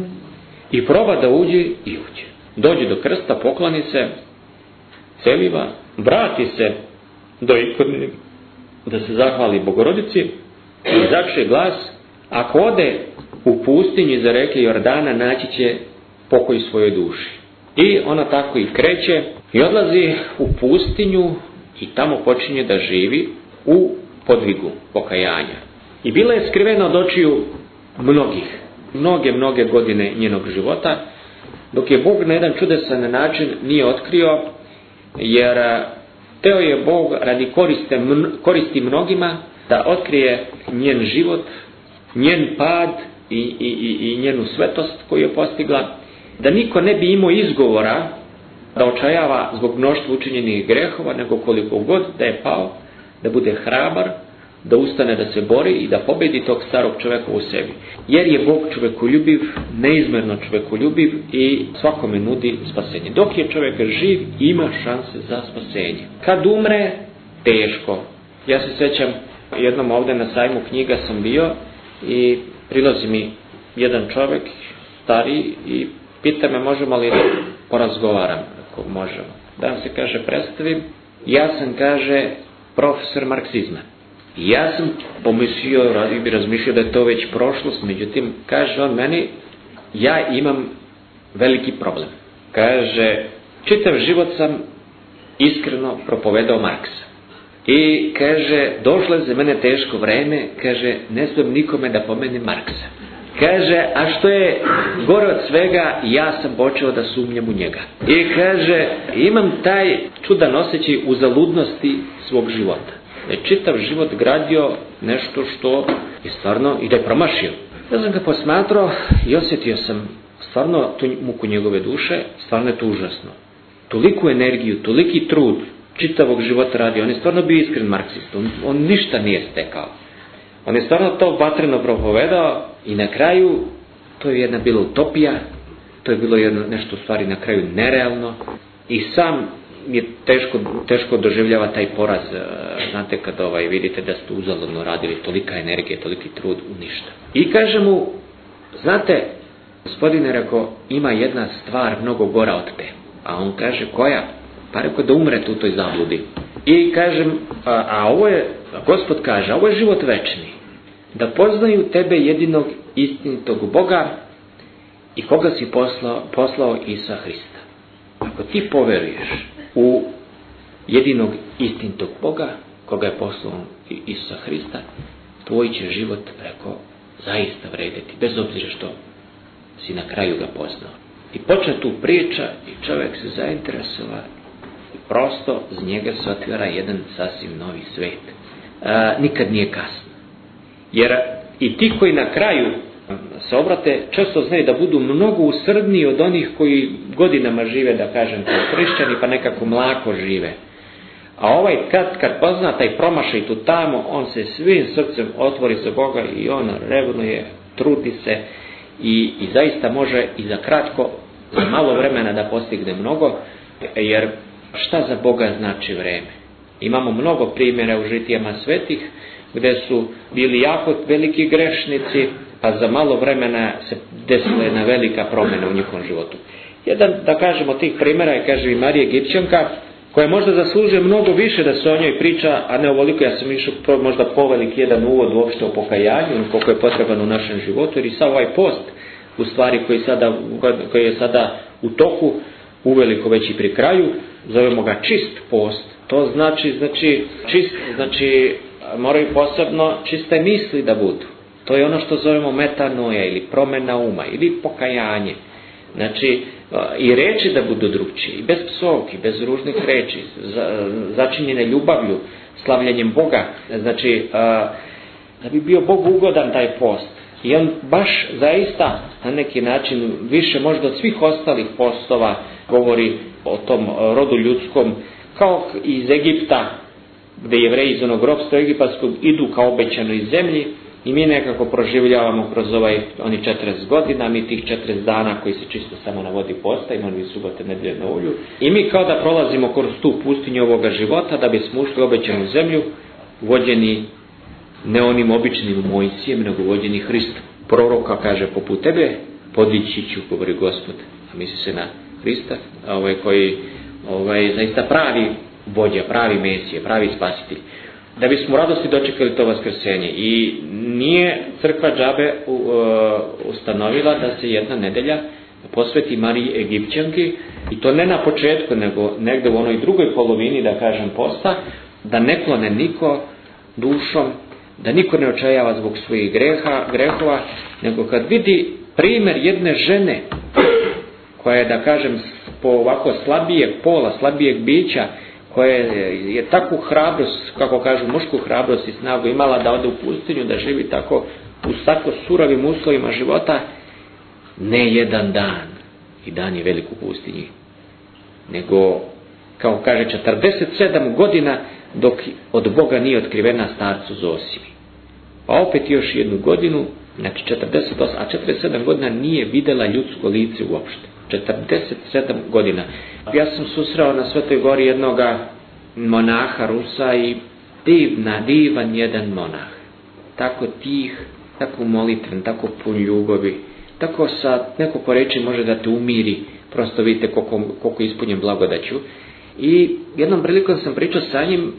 I proba da uđe i uđe. Dođe do krsta, pokloni se, celiva, vrati se do ikone da se zahvali Bogorodici i začuje glas: ako ode u pustinju iza reke Jordana, naći će pokoj svojoj duši. I ona tako i kreće i odlazi u pustinju i tamo počinje da živi u podvigu pokajanja. I bila je skrivena od očiju mnogih, mnoge, mnoge godine njenog života, dok je Bog na jedan čudesan način nije otkrio, jer teo je Bog radi koriste, koristi mnogima da otkrije njen život, njen pad i, i, i, i njenu svetost koju je postigla, da niko ne bi imao izgovora da očajava zbog mnoštva učinjenih grehova, nego koliko god da je pao, da bude hrabar, da ustane da se bori i da pobedi tog starog čovjeka u sebi. Jer je Bog čovjekoljubiv, neizmjerno čovjekoljubiv i svakome nudi spasenje. Dok je čovjek živ, ima šanse za spasenje. Kad umre, teško. Ja se sjećam, jednom ovdje na sajmu knjiga sam bio i prilazi mi jedan čovjek, stariji, i pita me možemo li da porazgovaram, ako možemo. Da vam se, kaže, predstavim. Ja sam, kaže, profesor marksizma. Ja sam pomislio i razmišljao da je to već prošlost, međutim, kaže on meni, ja imam veliki problem. Kaže, čitav život sam iskreno propovedao Marksa. I kaže, došlo je za mene teško vreme, kaže, ne smijem nikome da pomene Marksa. Kaže, a što je gore od svega, ja sam počeo da sumnjam u njega. I kaže, imam taj čudan osjećaj uzaludnosti svog života. Da je čitav život gradio nešto što je stvarno i da je promašio. Ja sam ga posmatrao i osjetio sam stvarno tu muku njegove duše, stvarno je to užasno. Toliku energiju, toliki trud čitavog života radi, on je stvarno bio iskren marksist, on, on ništa nije stekao. On je stvarno to vatreno propovedao i na kraju to je jedna bila utopija, to je bilo jedno nešto u stvari na kraju nerealno i sam je teško, teško doživljava taj poraz, znate kad ovaj, vidite da ste uzaludno radili, tolika energija, toliki trud u ništa. I kaže mu, znate, gospodine, rekao, ima jedna stvar mnogo gora od te. A on kaže, koja? Pa rekao, da umrete u toj zabludi. I kažem, a, a ovo je, Gospod kaže, ovo je život večni. Da poznaju tebe jedinog istinitog Boga i koga si poslao, poslao Isusa Hrista. Ako ti poveruješ u jedinog istinitog Boga, koga je poslao Isusa Hrista, tvoj će život, rekao, zaista vredeti, bez obzira što si na kraju ga poznao. I počne tu priča i čovjek se zainteresova i prosto z njega se otvara jedan sasvim novi svet. A, nikad nije kasno. Jer i ti koji na kraju se obrate, često znaju da budu mnogo usrdniji od onih koji godinama žive, da kažem, kao hrišćani, pa nekako mlako žive. A ovaj kad, kad pozna taj promašaj tu tamo, on se svim srcem otvori za Boga i on revnuje, trudi se i, i zaista može i za kratko, za malo vremena da postigne mnogo, jer šta za Boga znači vreme? Imamo mnogo primjera u žitijama svetih, gdje su bili jako veliki grešnici, pa za malo vremena se desila jedna velika promjena u njihovom životu. Jedan, da kažemo, tih primjera je, kaže, i Marija Egipćanka, koja možda zaslužuje mnogo više da se o njoj priča, a ne ovoliko, ja sam išao možda povelik jedan uvod uopšte o pokajanju, koliko je potreban u našem životu, jer i sad ovaj post, u stvari koji, sada, koji je sada u toku, uveliko već i pri kraju, zovemo ga čist post. To znači, znači, čist, znači, moraju posebno čiste misli da budu. To je ono što zovemo metanoja ili promjena uma ili pokajanje. Znači, i reči da budu drugčije, i bez psovki, bez ružnih reči, začinjene ljubavlju, slavljanjem Boga. Znači, da bi bio Bogu ugodan taj post. I on baš zaista na neki način više možda od svih ostalih postova govori o tom rodu ljudskom, kao iz Egipta, gdje Jevreji iz onog ropstva egipatskog idu kao obećanoj zemlji i mi nekako proživljavamo kroz ovaj, oni četrdeset godina, mi tih četrdeset dana koji se čisto samo na vodi posta, imamo i subote, nedelje na ulju, i mi kao da prolazimo kroz tu pustinju ovoga života da bismo ušli u obećanu zemlju, vođeni ne onim običnim Mojsijem, nego vođeni Hristom. Proroka kaže, poput tebe podići ću, govori Gospod, a misli se na Hrista, ovaj, koji ovaj, zaista pravi vođa, pravi Mesije, pravi spasitelj. Da bismo u radosti dočekali to vaskrsenje. I nije crkva džabe uh, ustanovila da se jedna nedelja posveti Mariji Egipćanki, i to ne na početku, nego negde u onoj drugoj polovini, da kažem, posta, da ne klone niko dušom, da niko ne očajava zbog svojih greha, grehova, nego kad vidi primjer jedne žene koja je, da kažem, po ovako slabijeg pola, slabijeg bića, koja je takvu hrabrost, kako kažu, mušku hrabrost i snagu imala da ode u pustinju, da živi tako u tako surovim uslovima života, ne jedan dan, i dan je velik u pustinji, nego, kao kaže, četrdeset sedam godina dok od Boga nije otkrivena starcu Zosimi. Pa opet još jednu godinu, znači četrdeset osam, a četrdeset sedam godina nije vidjela ljudsko lice uopšte. četrdeset sedam godina. Ja sam susreo na Svetoj gori jednoga monaha Rusa i divna, divan jedan monah. Tako tih, tako molitven, tako pun ljubavi, tako sa nekoliko reči može da te umiri, prosto vidite koliko, koliko ispunjen blagodaću. I jednom prilikom sam pričao sa njim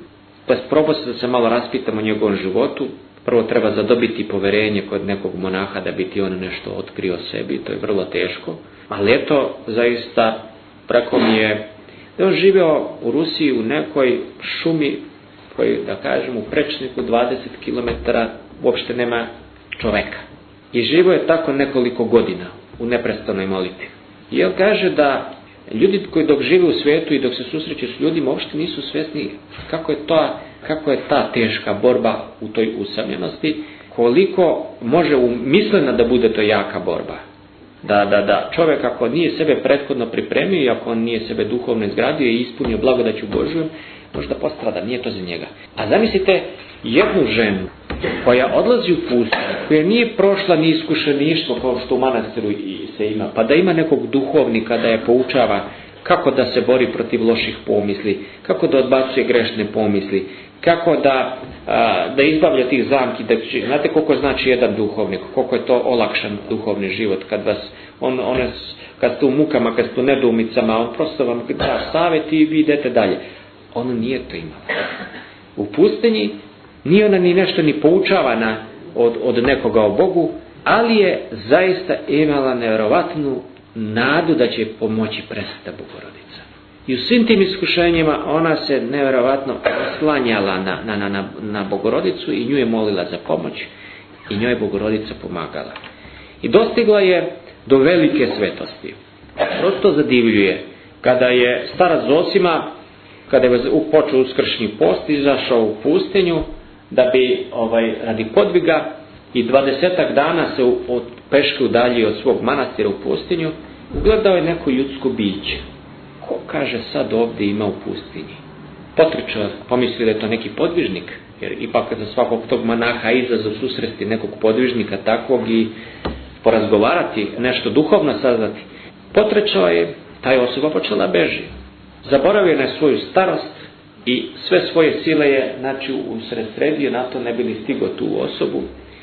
Pa probao se da se malo raspitamo o njegovom životu. Prvo treba zadobiti poverenje kod nekog monaha da bi ti on nešto otkrio o sebi, to je vrlo teško. Ali eto, zaista, preko mi je da on živeo u Rusiji u nekoj šumi koji, da kažem, u prečniku dvadeset kilometara uopšte nema čoveka. I živio je tako nekoliko godina u neprestanoj molitvi. I on kaže da ljudi koji dok žive u svijetu i dok se susreću s ljudima uopšte nisu svjesni kako je ta, kako je ta teška borba u toj usamljenosti, koliko može umislena da bude to jaka borba. Da, da, da čovjek ako nije sebe prethodno pripremio i ako on nije sebe duhovno izgradio i ispunio blagodaću Božju, možda postrada, nije to za njega. A zamislite jednu ženu koja odlazi u pustinju, koja nije prošla ni iskušeništvo kao što u manastiru se ima, pa da ima nekog duhovnika da je poučava kako da se bori protiv loših pomisli, kako da odbacuje grešne pomisli, kako da, a, da izbavlja tih zamki. Da, znate koliko znači jedan duhovnik, koliko je to olakšan duhovni život kad vas, on, on, kad ste u mukama, kad ste u nedoumicama, on prosto vam da savjet i vi idete dalje. Ona nije to imala. U pustinji nije ona ni nešto ni poučavana od, od nekoga o Bogu, ali je zaista imala nevjerovatnu nadu da će pomoći Presveta Bogorodica. I u svim tim iskušenjima ona se nevjerovatno oslanjala na, na, na, na Bogorodicu i nju je molila za pomoć i njoj je Bogorodica pomagala. I dostigla je do velike svetosti. Prosto zadivljuje. Kada je starac Zosima, kada je počeo uskršnji post, izašao u pustinju da bi ovaj, radi podviga i dvadesetak dana se od peške udaljio od svog manastira u pustinju, ugledao je neko ljudsko biće. Ko kaže sad ovdje ima u pustinji? Potrčao, pomislio da je to neki podvižnik, jer ipak za svakog tog monaha izazov susresti nekog podvižnika takvog i porazgovarati, nešto duhovno saznati. Potrčao je, taj osoba počela beži. Zaboravio na svoju starost i sve svoje sile je, znači, usredsredio na to ne bi li stigao tu osobu.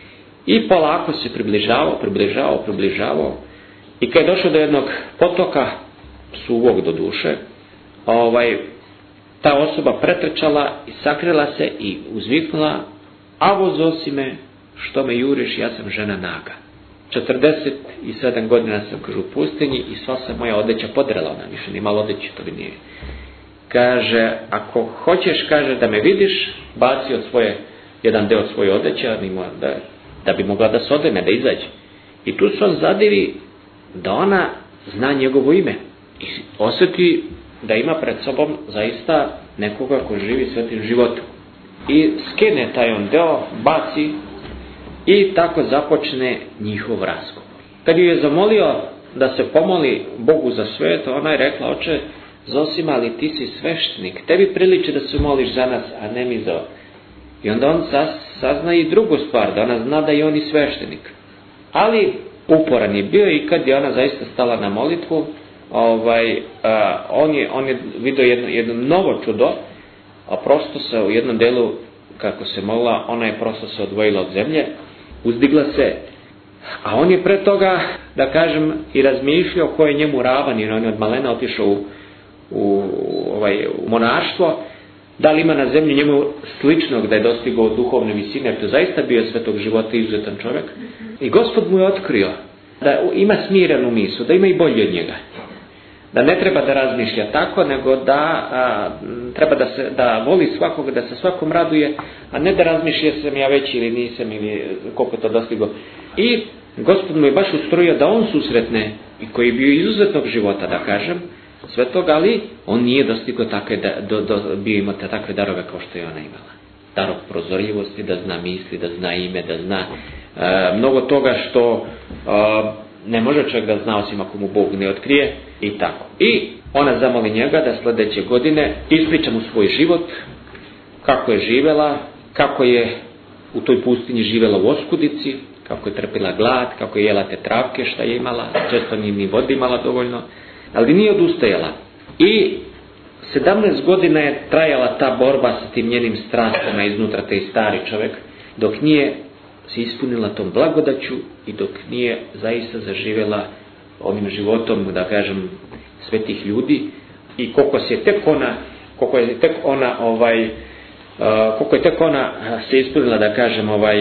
I polako se približavao, približavao, približavao. I kad je došao do jednog potoka, suvog do duše, ovaj, ta osoba pretrčala i sakrila se i uzviknula: "Avo Zosime, što me juriš, ja sam žena naga. četrdeset sedam godina sam, kažu, u pustinji i sva se moja odeća podrala, ona više ni malo odeće, to bi nije." Kaže, ako hoćeš, kaže, da me vidiš, baci od svoje, jedan deo svoje odeće, da, da bi mogla da se odeme, da izađe. I tu se on zadivi da ona zna njegovo ime i osjeti da ima pred sobom zaista nekoga ko živi svetim životom. I skine taj on deo, baci i tako započne njihov razgovor. Kad ju je zamolio da se pomoli Bogu za svet, ona je rekla: "Oče Zosima, ali ti si sveštenik, tebi priliči da se moliš za nas, a ne mi za." I onda on sazna i drugu stvar, da ona zna da je on i sveštenik. Ali uporan je bio i kad je ona zaista stala na molitvu, ovaj, a, on, je, on je vidio jedno, jedno novo čudo, a prosto se u jednom delu, kako se molila, ona je prosto se odvojila od zemlje, uzdigla se, a on je pre toga, da kažem, i razmišljao ko je njemu ravan, jer on je od malena otišao u, u, ovaj, u monaštvo, da li ima na zemlji njemu sličnog da je dostigao duhovne visine, jer to zaista bio svetog života izuzetan čovjek. I Gospod mu je otkrio da ima smirenu misu, da ima i bolje od njega. Da ne treba da razmišlja tako, nego da a, treba da, se, da voli svakog, da se svakom raduje, a ne da razmišlja sam ja veći ili nisam, ili koliko to dostigao. I Gospod mu je baš ustrojio da on susretne, i koji je bio izuzetnog života, da kažem, sve toga, ali on nije dostigao takve, da, do, do, bio imao takve darove kao što je ona imala. Darov prozorljivosti, da zna misli, da zna ime, da zna e, mnogo toga što e, ne može čovjek da zna osim ako mu Bog ne otkrije i tako. I ona zamoli njega da sljedeće godine ispriča mu svoj život, kako je živjela, kako je u toj pustinji živjela u oskudici, kako je trpila glad, kako je jela te travke šta je imala, često ni, ni vode imala dovoljno, ali nije odustajala. I sedamnaest godina je trajala ta borba sa tim njenim strastima iznutra, taj stari čovjek, dok nije se ispunila tom blagodaću i dok nije zaista zaživjela ovim životom, da kažem, svetih ljudi, i koliko se tek ona, koliko je tek ona ovaj, koliko je tek ona se ispunila, da kažem, ovaj,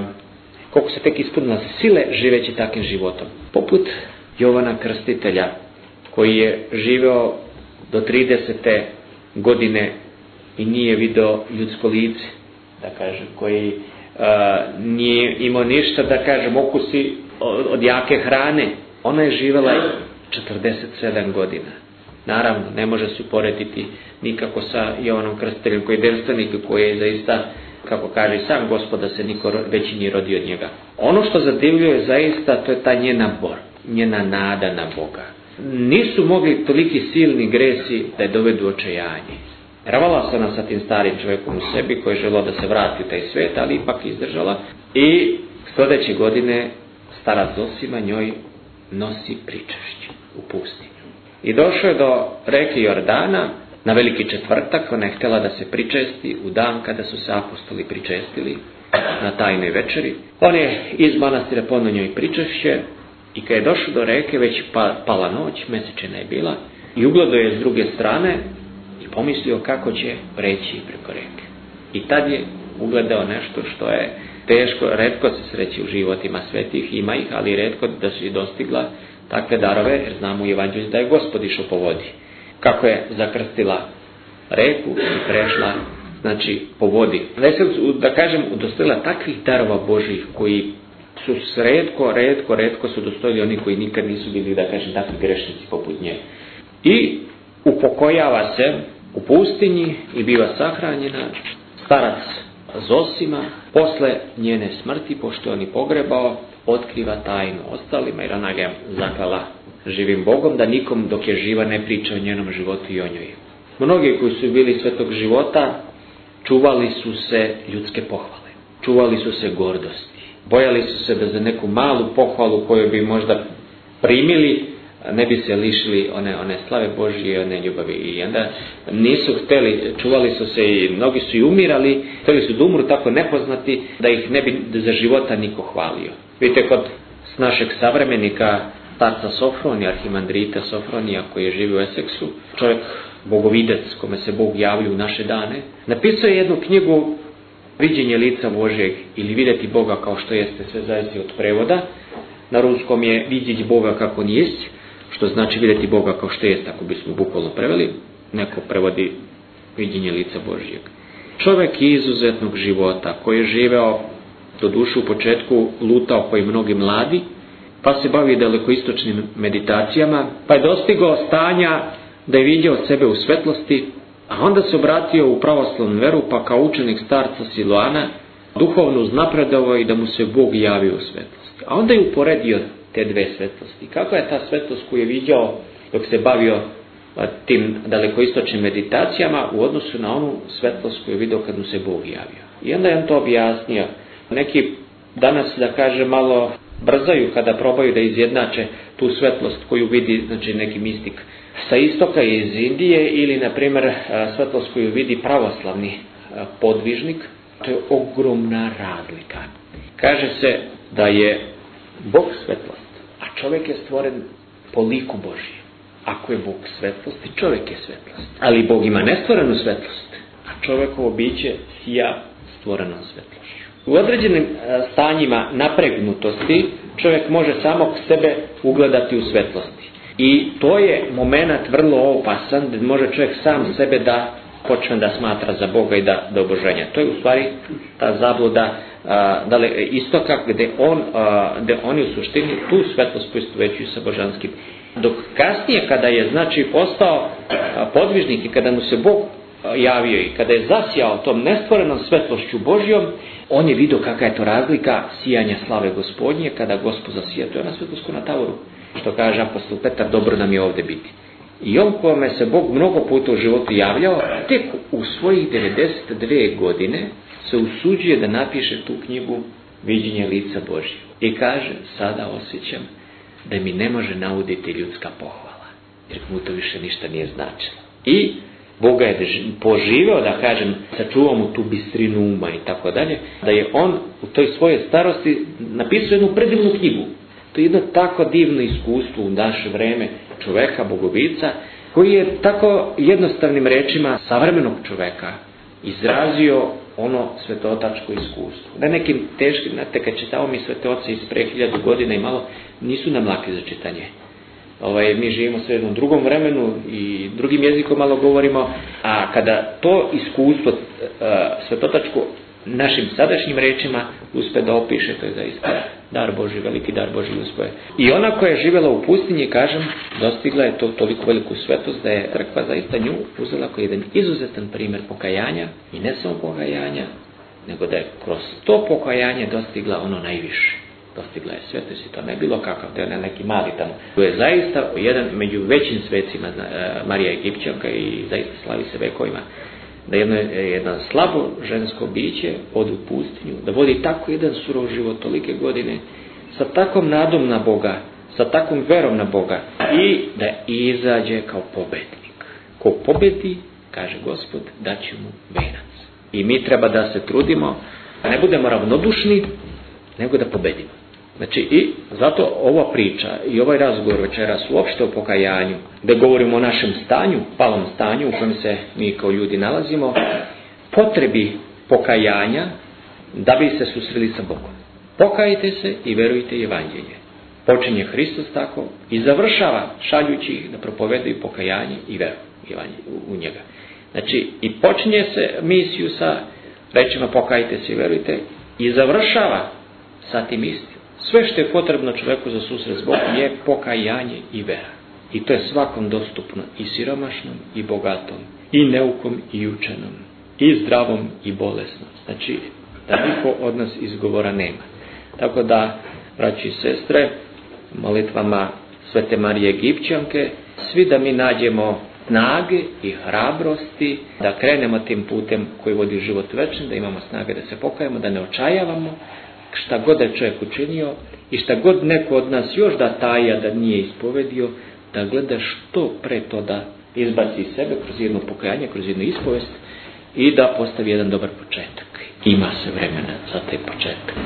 koliko se tek ispunila sile živeći takvim životom. Poput Jovana Krstitelja, koji je živeo do tridesete godine i nije video ljudsko lice, da kažem, koji a, nije imao ništa, da kažem, okusi od, od jake hrane. Ona je živjela četrdeset sedam godina. Naravno, ne može se uporediti nikako sa Jovanom Krstiteljem, koji je devstvenik, koji je zaista, kako kaže sam Gospod, da se niko veći nije rodio od njega. Ono što zadivljuje zaista, to je ta njena bor, njena nada na Boga. Nisu mogli toliki silni gresi da je dovedu očajanje. Ravala se ona sa tim starim čovjekom u sebi, koji je želeo da se vrati u taj svijet, ali ipak izdržala. I sljedeće godine starac Zosima njoj nosi pričešće u pustinju. I došao je do reke Jordana na veliki četvrtak. Ona je htjela da se pričesti u dan kada su se apostoli pričestili na tajnoj večeri. On je iz manastira ponio njoj pričešće i kad je došao do reke, već pala noć, mesečina je bila, i ugledao je s druge strane i pomislio kako će preći preko reke. I tad je ugledao nešto što je teško, retko se sreći u životima svetih, ima ih, ali retko da su i dostigla takve darove, jer znamo u Evanđelju da je Gospod išao po vodi. Kako je zakrstila reku i prešla, znači, po vodi. Da kažem, udostojila takvih darova Božih koji su redko, redko, redko su dostojili oni koji nikad nisu bili, da kažem, takvi grešnici poput nje. I upokojava se u pustinji i biva sahranjena. Starac Zosima, posle njene smrti, pošto je on i pogrebao, otkriva tajnu ostalima, jer ona ga zaklala živim Bogom, da nikom dok je živa ne priča o njenom životu i o njoj. Mnogi koji su bili svetog života čuvali su se ljudske pohvale, čuvali su se gordosti, bojali su se da za neku malu pohvalu koju bi možda primili ne bi se lišili one, one slave Božije, one ljubavi. I onda nisu hteli, čuvali su se i mnogi su i umirali, hteli su da umru tako nepoznati da ih ne bi za života niko hvalio. Vidite, kod našeg savremenika starca Sofronija, arhimandrita Sofronija, koji je živio u Eseksu, čovjek bogovidec kome se Bog javio u naše dane, napisao je jednu knjigu Viđenje lica Božjeg ili Vidjeti Boga kao što jeste, sve zavisno od prevoda. Na ruskom je Vidjeti Boga kako on jest, što znači vidjeti Boga kao što jest, ako bismo bukvalno preveli. Neko prevodi Viđenje lica Božjeg. Čovjek izuzetnog života, koji je živeo, do duše u početku lutao koji mnogi mladi, pa se bavi dalekoistočnim meditacijama, pa je dostigao stanja da je vidio sebe u svetlosti, a onda se obratio u pravoslavnu veru, pa kao učenik starca Siloana duhovno uznapredovao i da mu se Bog javio u svetlosti. A onda je uporedio te dve svetlosti. Kakva je ta svetlost koju je vidio dok se bavio tim dalekoistočnim meditacijama u odnosu na onu svetlost koju je vidio kad mu se Bog javio. I onda je on to objasnio. Neki danas, da kaže, malo brzaju kada probaju da izjednače tu svetlost koju vidi, znači, neki mistik sa istoka iz Indije ili, na primjer, svetlost koju vidi pravoslavni podvižnik. To je ogromna razlika. Kaže se da je Bog svetlost, a čovjek je stvoren po liku Božije. Ako je Bog svetlost, i čovjek je svetlost. Ali Bog ima nestvorenu svetlost, a čovjekovo biće sija stvorenom svetlošću. U određenim stanjima napregnutosti čovjek može samog sebe ugledati u svetlosti. I to je moment vrlo opasan, da može čovjek sam sebe da počne da smatra za Boga i da, da oboženja. To je u stvari ta zabluda da li, istoka gdje, on, gdje oni u suštini tu svetlost poistovećuju sa božanskim. Dok kasnije kada je, znači, postao podvižnik i kada mu se Bog javio i kada je zasijao tom nestvorenom svetlošću Božjom, on je vidio kakva je to razlika sijanja slave Gospodnje kada Gospod zasija. To je ona svetlost na tavoru, što kaže apostol Petar, dobro nam je ovdje biti. I on kome se Bog mnogo puta u životu javljao, tek u svojih devedeset dve godine se usuđuje da napiše tu knjigu Viđenje lica Božje. I kaže, sada osjećam da mi ne može nauditi ljudska pohvala, jer mu to više ništa nije značilo. I Bog ga je poživeo, da kažem, sačuvao mu tu bistrinu uma i tako dalje, da je on u toj svojoj starosti napisao jednu predivnu knjigu. To je jedno tako divno iskustvo u naše vreme čoveka, bogovica, koji je tako jednostavnim rečima savremenog čoveka izrazio ono svetotačko iskustvo. Da nekim teškim, znate, kad čitamo mi svete oce iz pre hiljadu godina i malo, nisu nam laki za čitanje. Ovaj, mi živimo sve u jednom drugom vremenu i drugim jezikom malo govorimo, a kada to iskustvo uh, svetotačko našim sadašnjim rečima uspe da opiše, to je zaista dar Boži, veliki dar Boži uspoje. I ona koja je živjela u pustinji, kažem, dostigla je to toliko veliku svetost da je crkva zaista nju uzela kao jedan izuzetan primjer pokajanja, i ne samo pokajanja, nego da je kroz to pokajanje dostigla ono najviše. Dostigla je svetost i to ne bilo kakav, to je na neki mali tamo. To je zaista jedan među većim svecima Marija Egipćanka i zaista slavi se vekovima. Da jedno, jedno slabo žensko biće ode u pustinju, da vodi tako jedan surov život tolike godine, sa takvom nadom na Boga, sa takvom verom na Boga, i da izađe kao pobednik. Ko pobedi, kaže Gospod, daće mu venac. I mi treba da se trudimo, da ne budemo ravnodušni, nego da pobedimo. Znači, i zato ova priča i ovaj razgovor večeras uopšte o pokajanju, da govorimo o našem stanju, palom stanju u kojem se mi kao ljudi nalazimo, potrebi pokajanja da bi se susreli sa Bogom. Pokajte se i verujte evanđelje. Počinje Hristos tako i završava šaljući ih da propovedaju pokajanje i veru u njega. Znači, i počinje se misiju sa rečima pokajte se i verujte i završava sa tim istim. Sve što je potrebno čovjeku za susret s Bogom je pokajanje i vera. I to je svakom dostupno, i siromašnom, i bogatom, i neukom, i učenom, i zdravom, i bolesnom. Znači, da niko od nas izgovora nema. Tako da, braći i sestre, molitvama Svete Marije Egipćanke, svi da mi nađemo snage i hrabrosti, da krenemo tim putem koji vodi život večni, da imamo snage da se pokajemo, da ne očajavamo, šta god je čovjek učinio i šta god neko od nas još da taja da nije ispovedio, da gleda što pre to da izbaci iz sebe kroz jedno pokajanje, kroz jednu ispovest i da postavi jedan dobar početak. Ima se vremena za taj početak.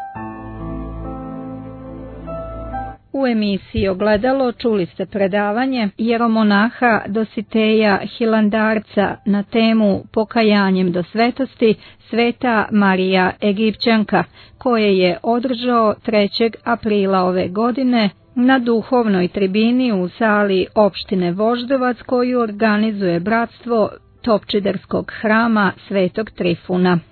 U emisiji Ogledalo čuli ste predavanje jeromonaha Dositeja Hilandarca na temu Pokajanjem do svetosti Sveta Marija Egipćanka, koje je održao trećeg aprila ove godine na duhovnoj tribini u sali opštine Voždovac, koju organizuje bratstvo Topčiderskog hrama Svetog Trifuna.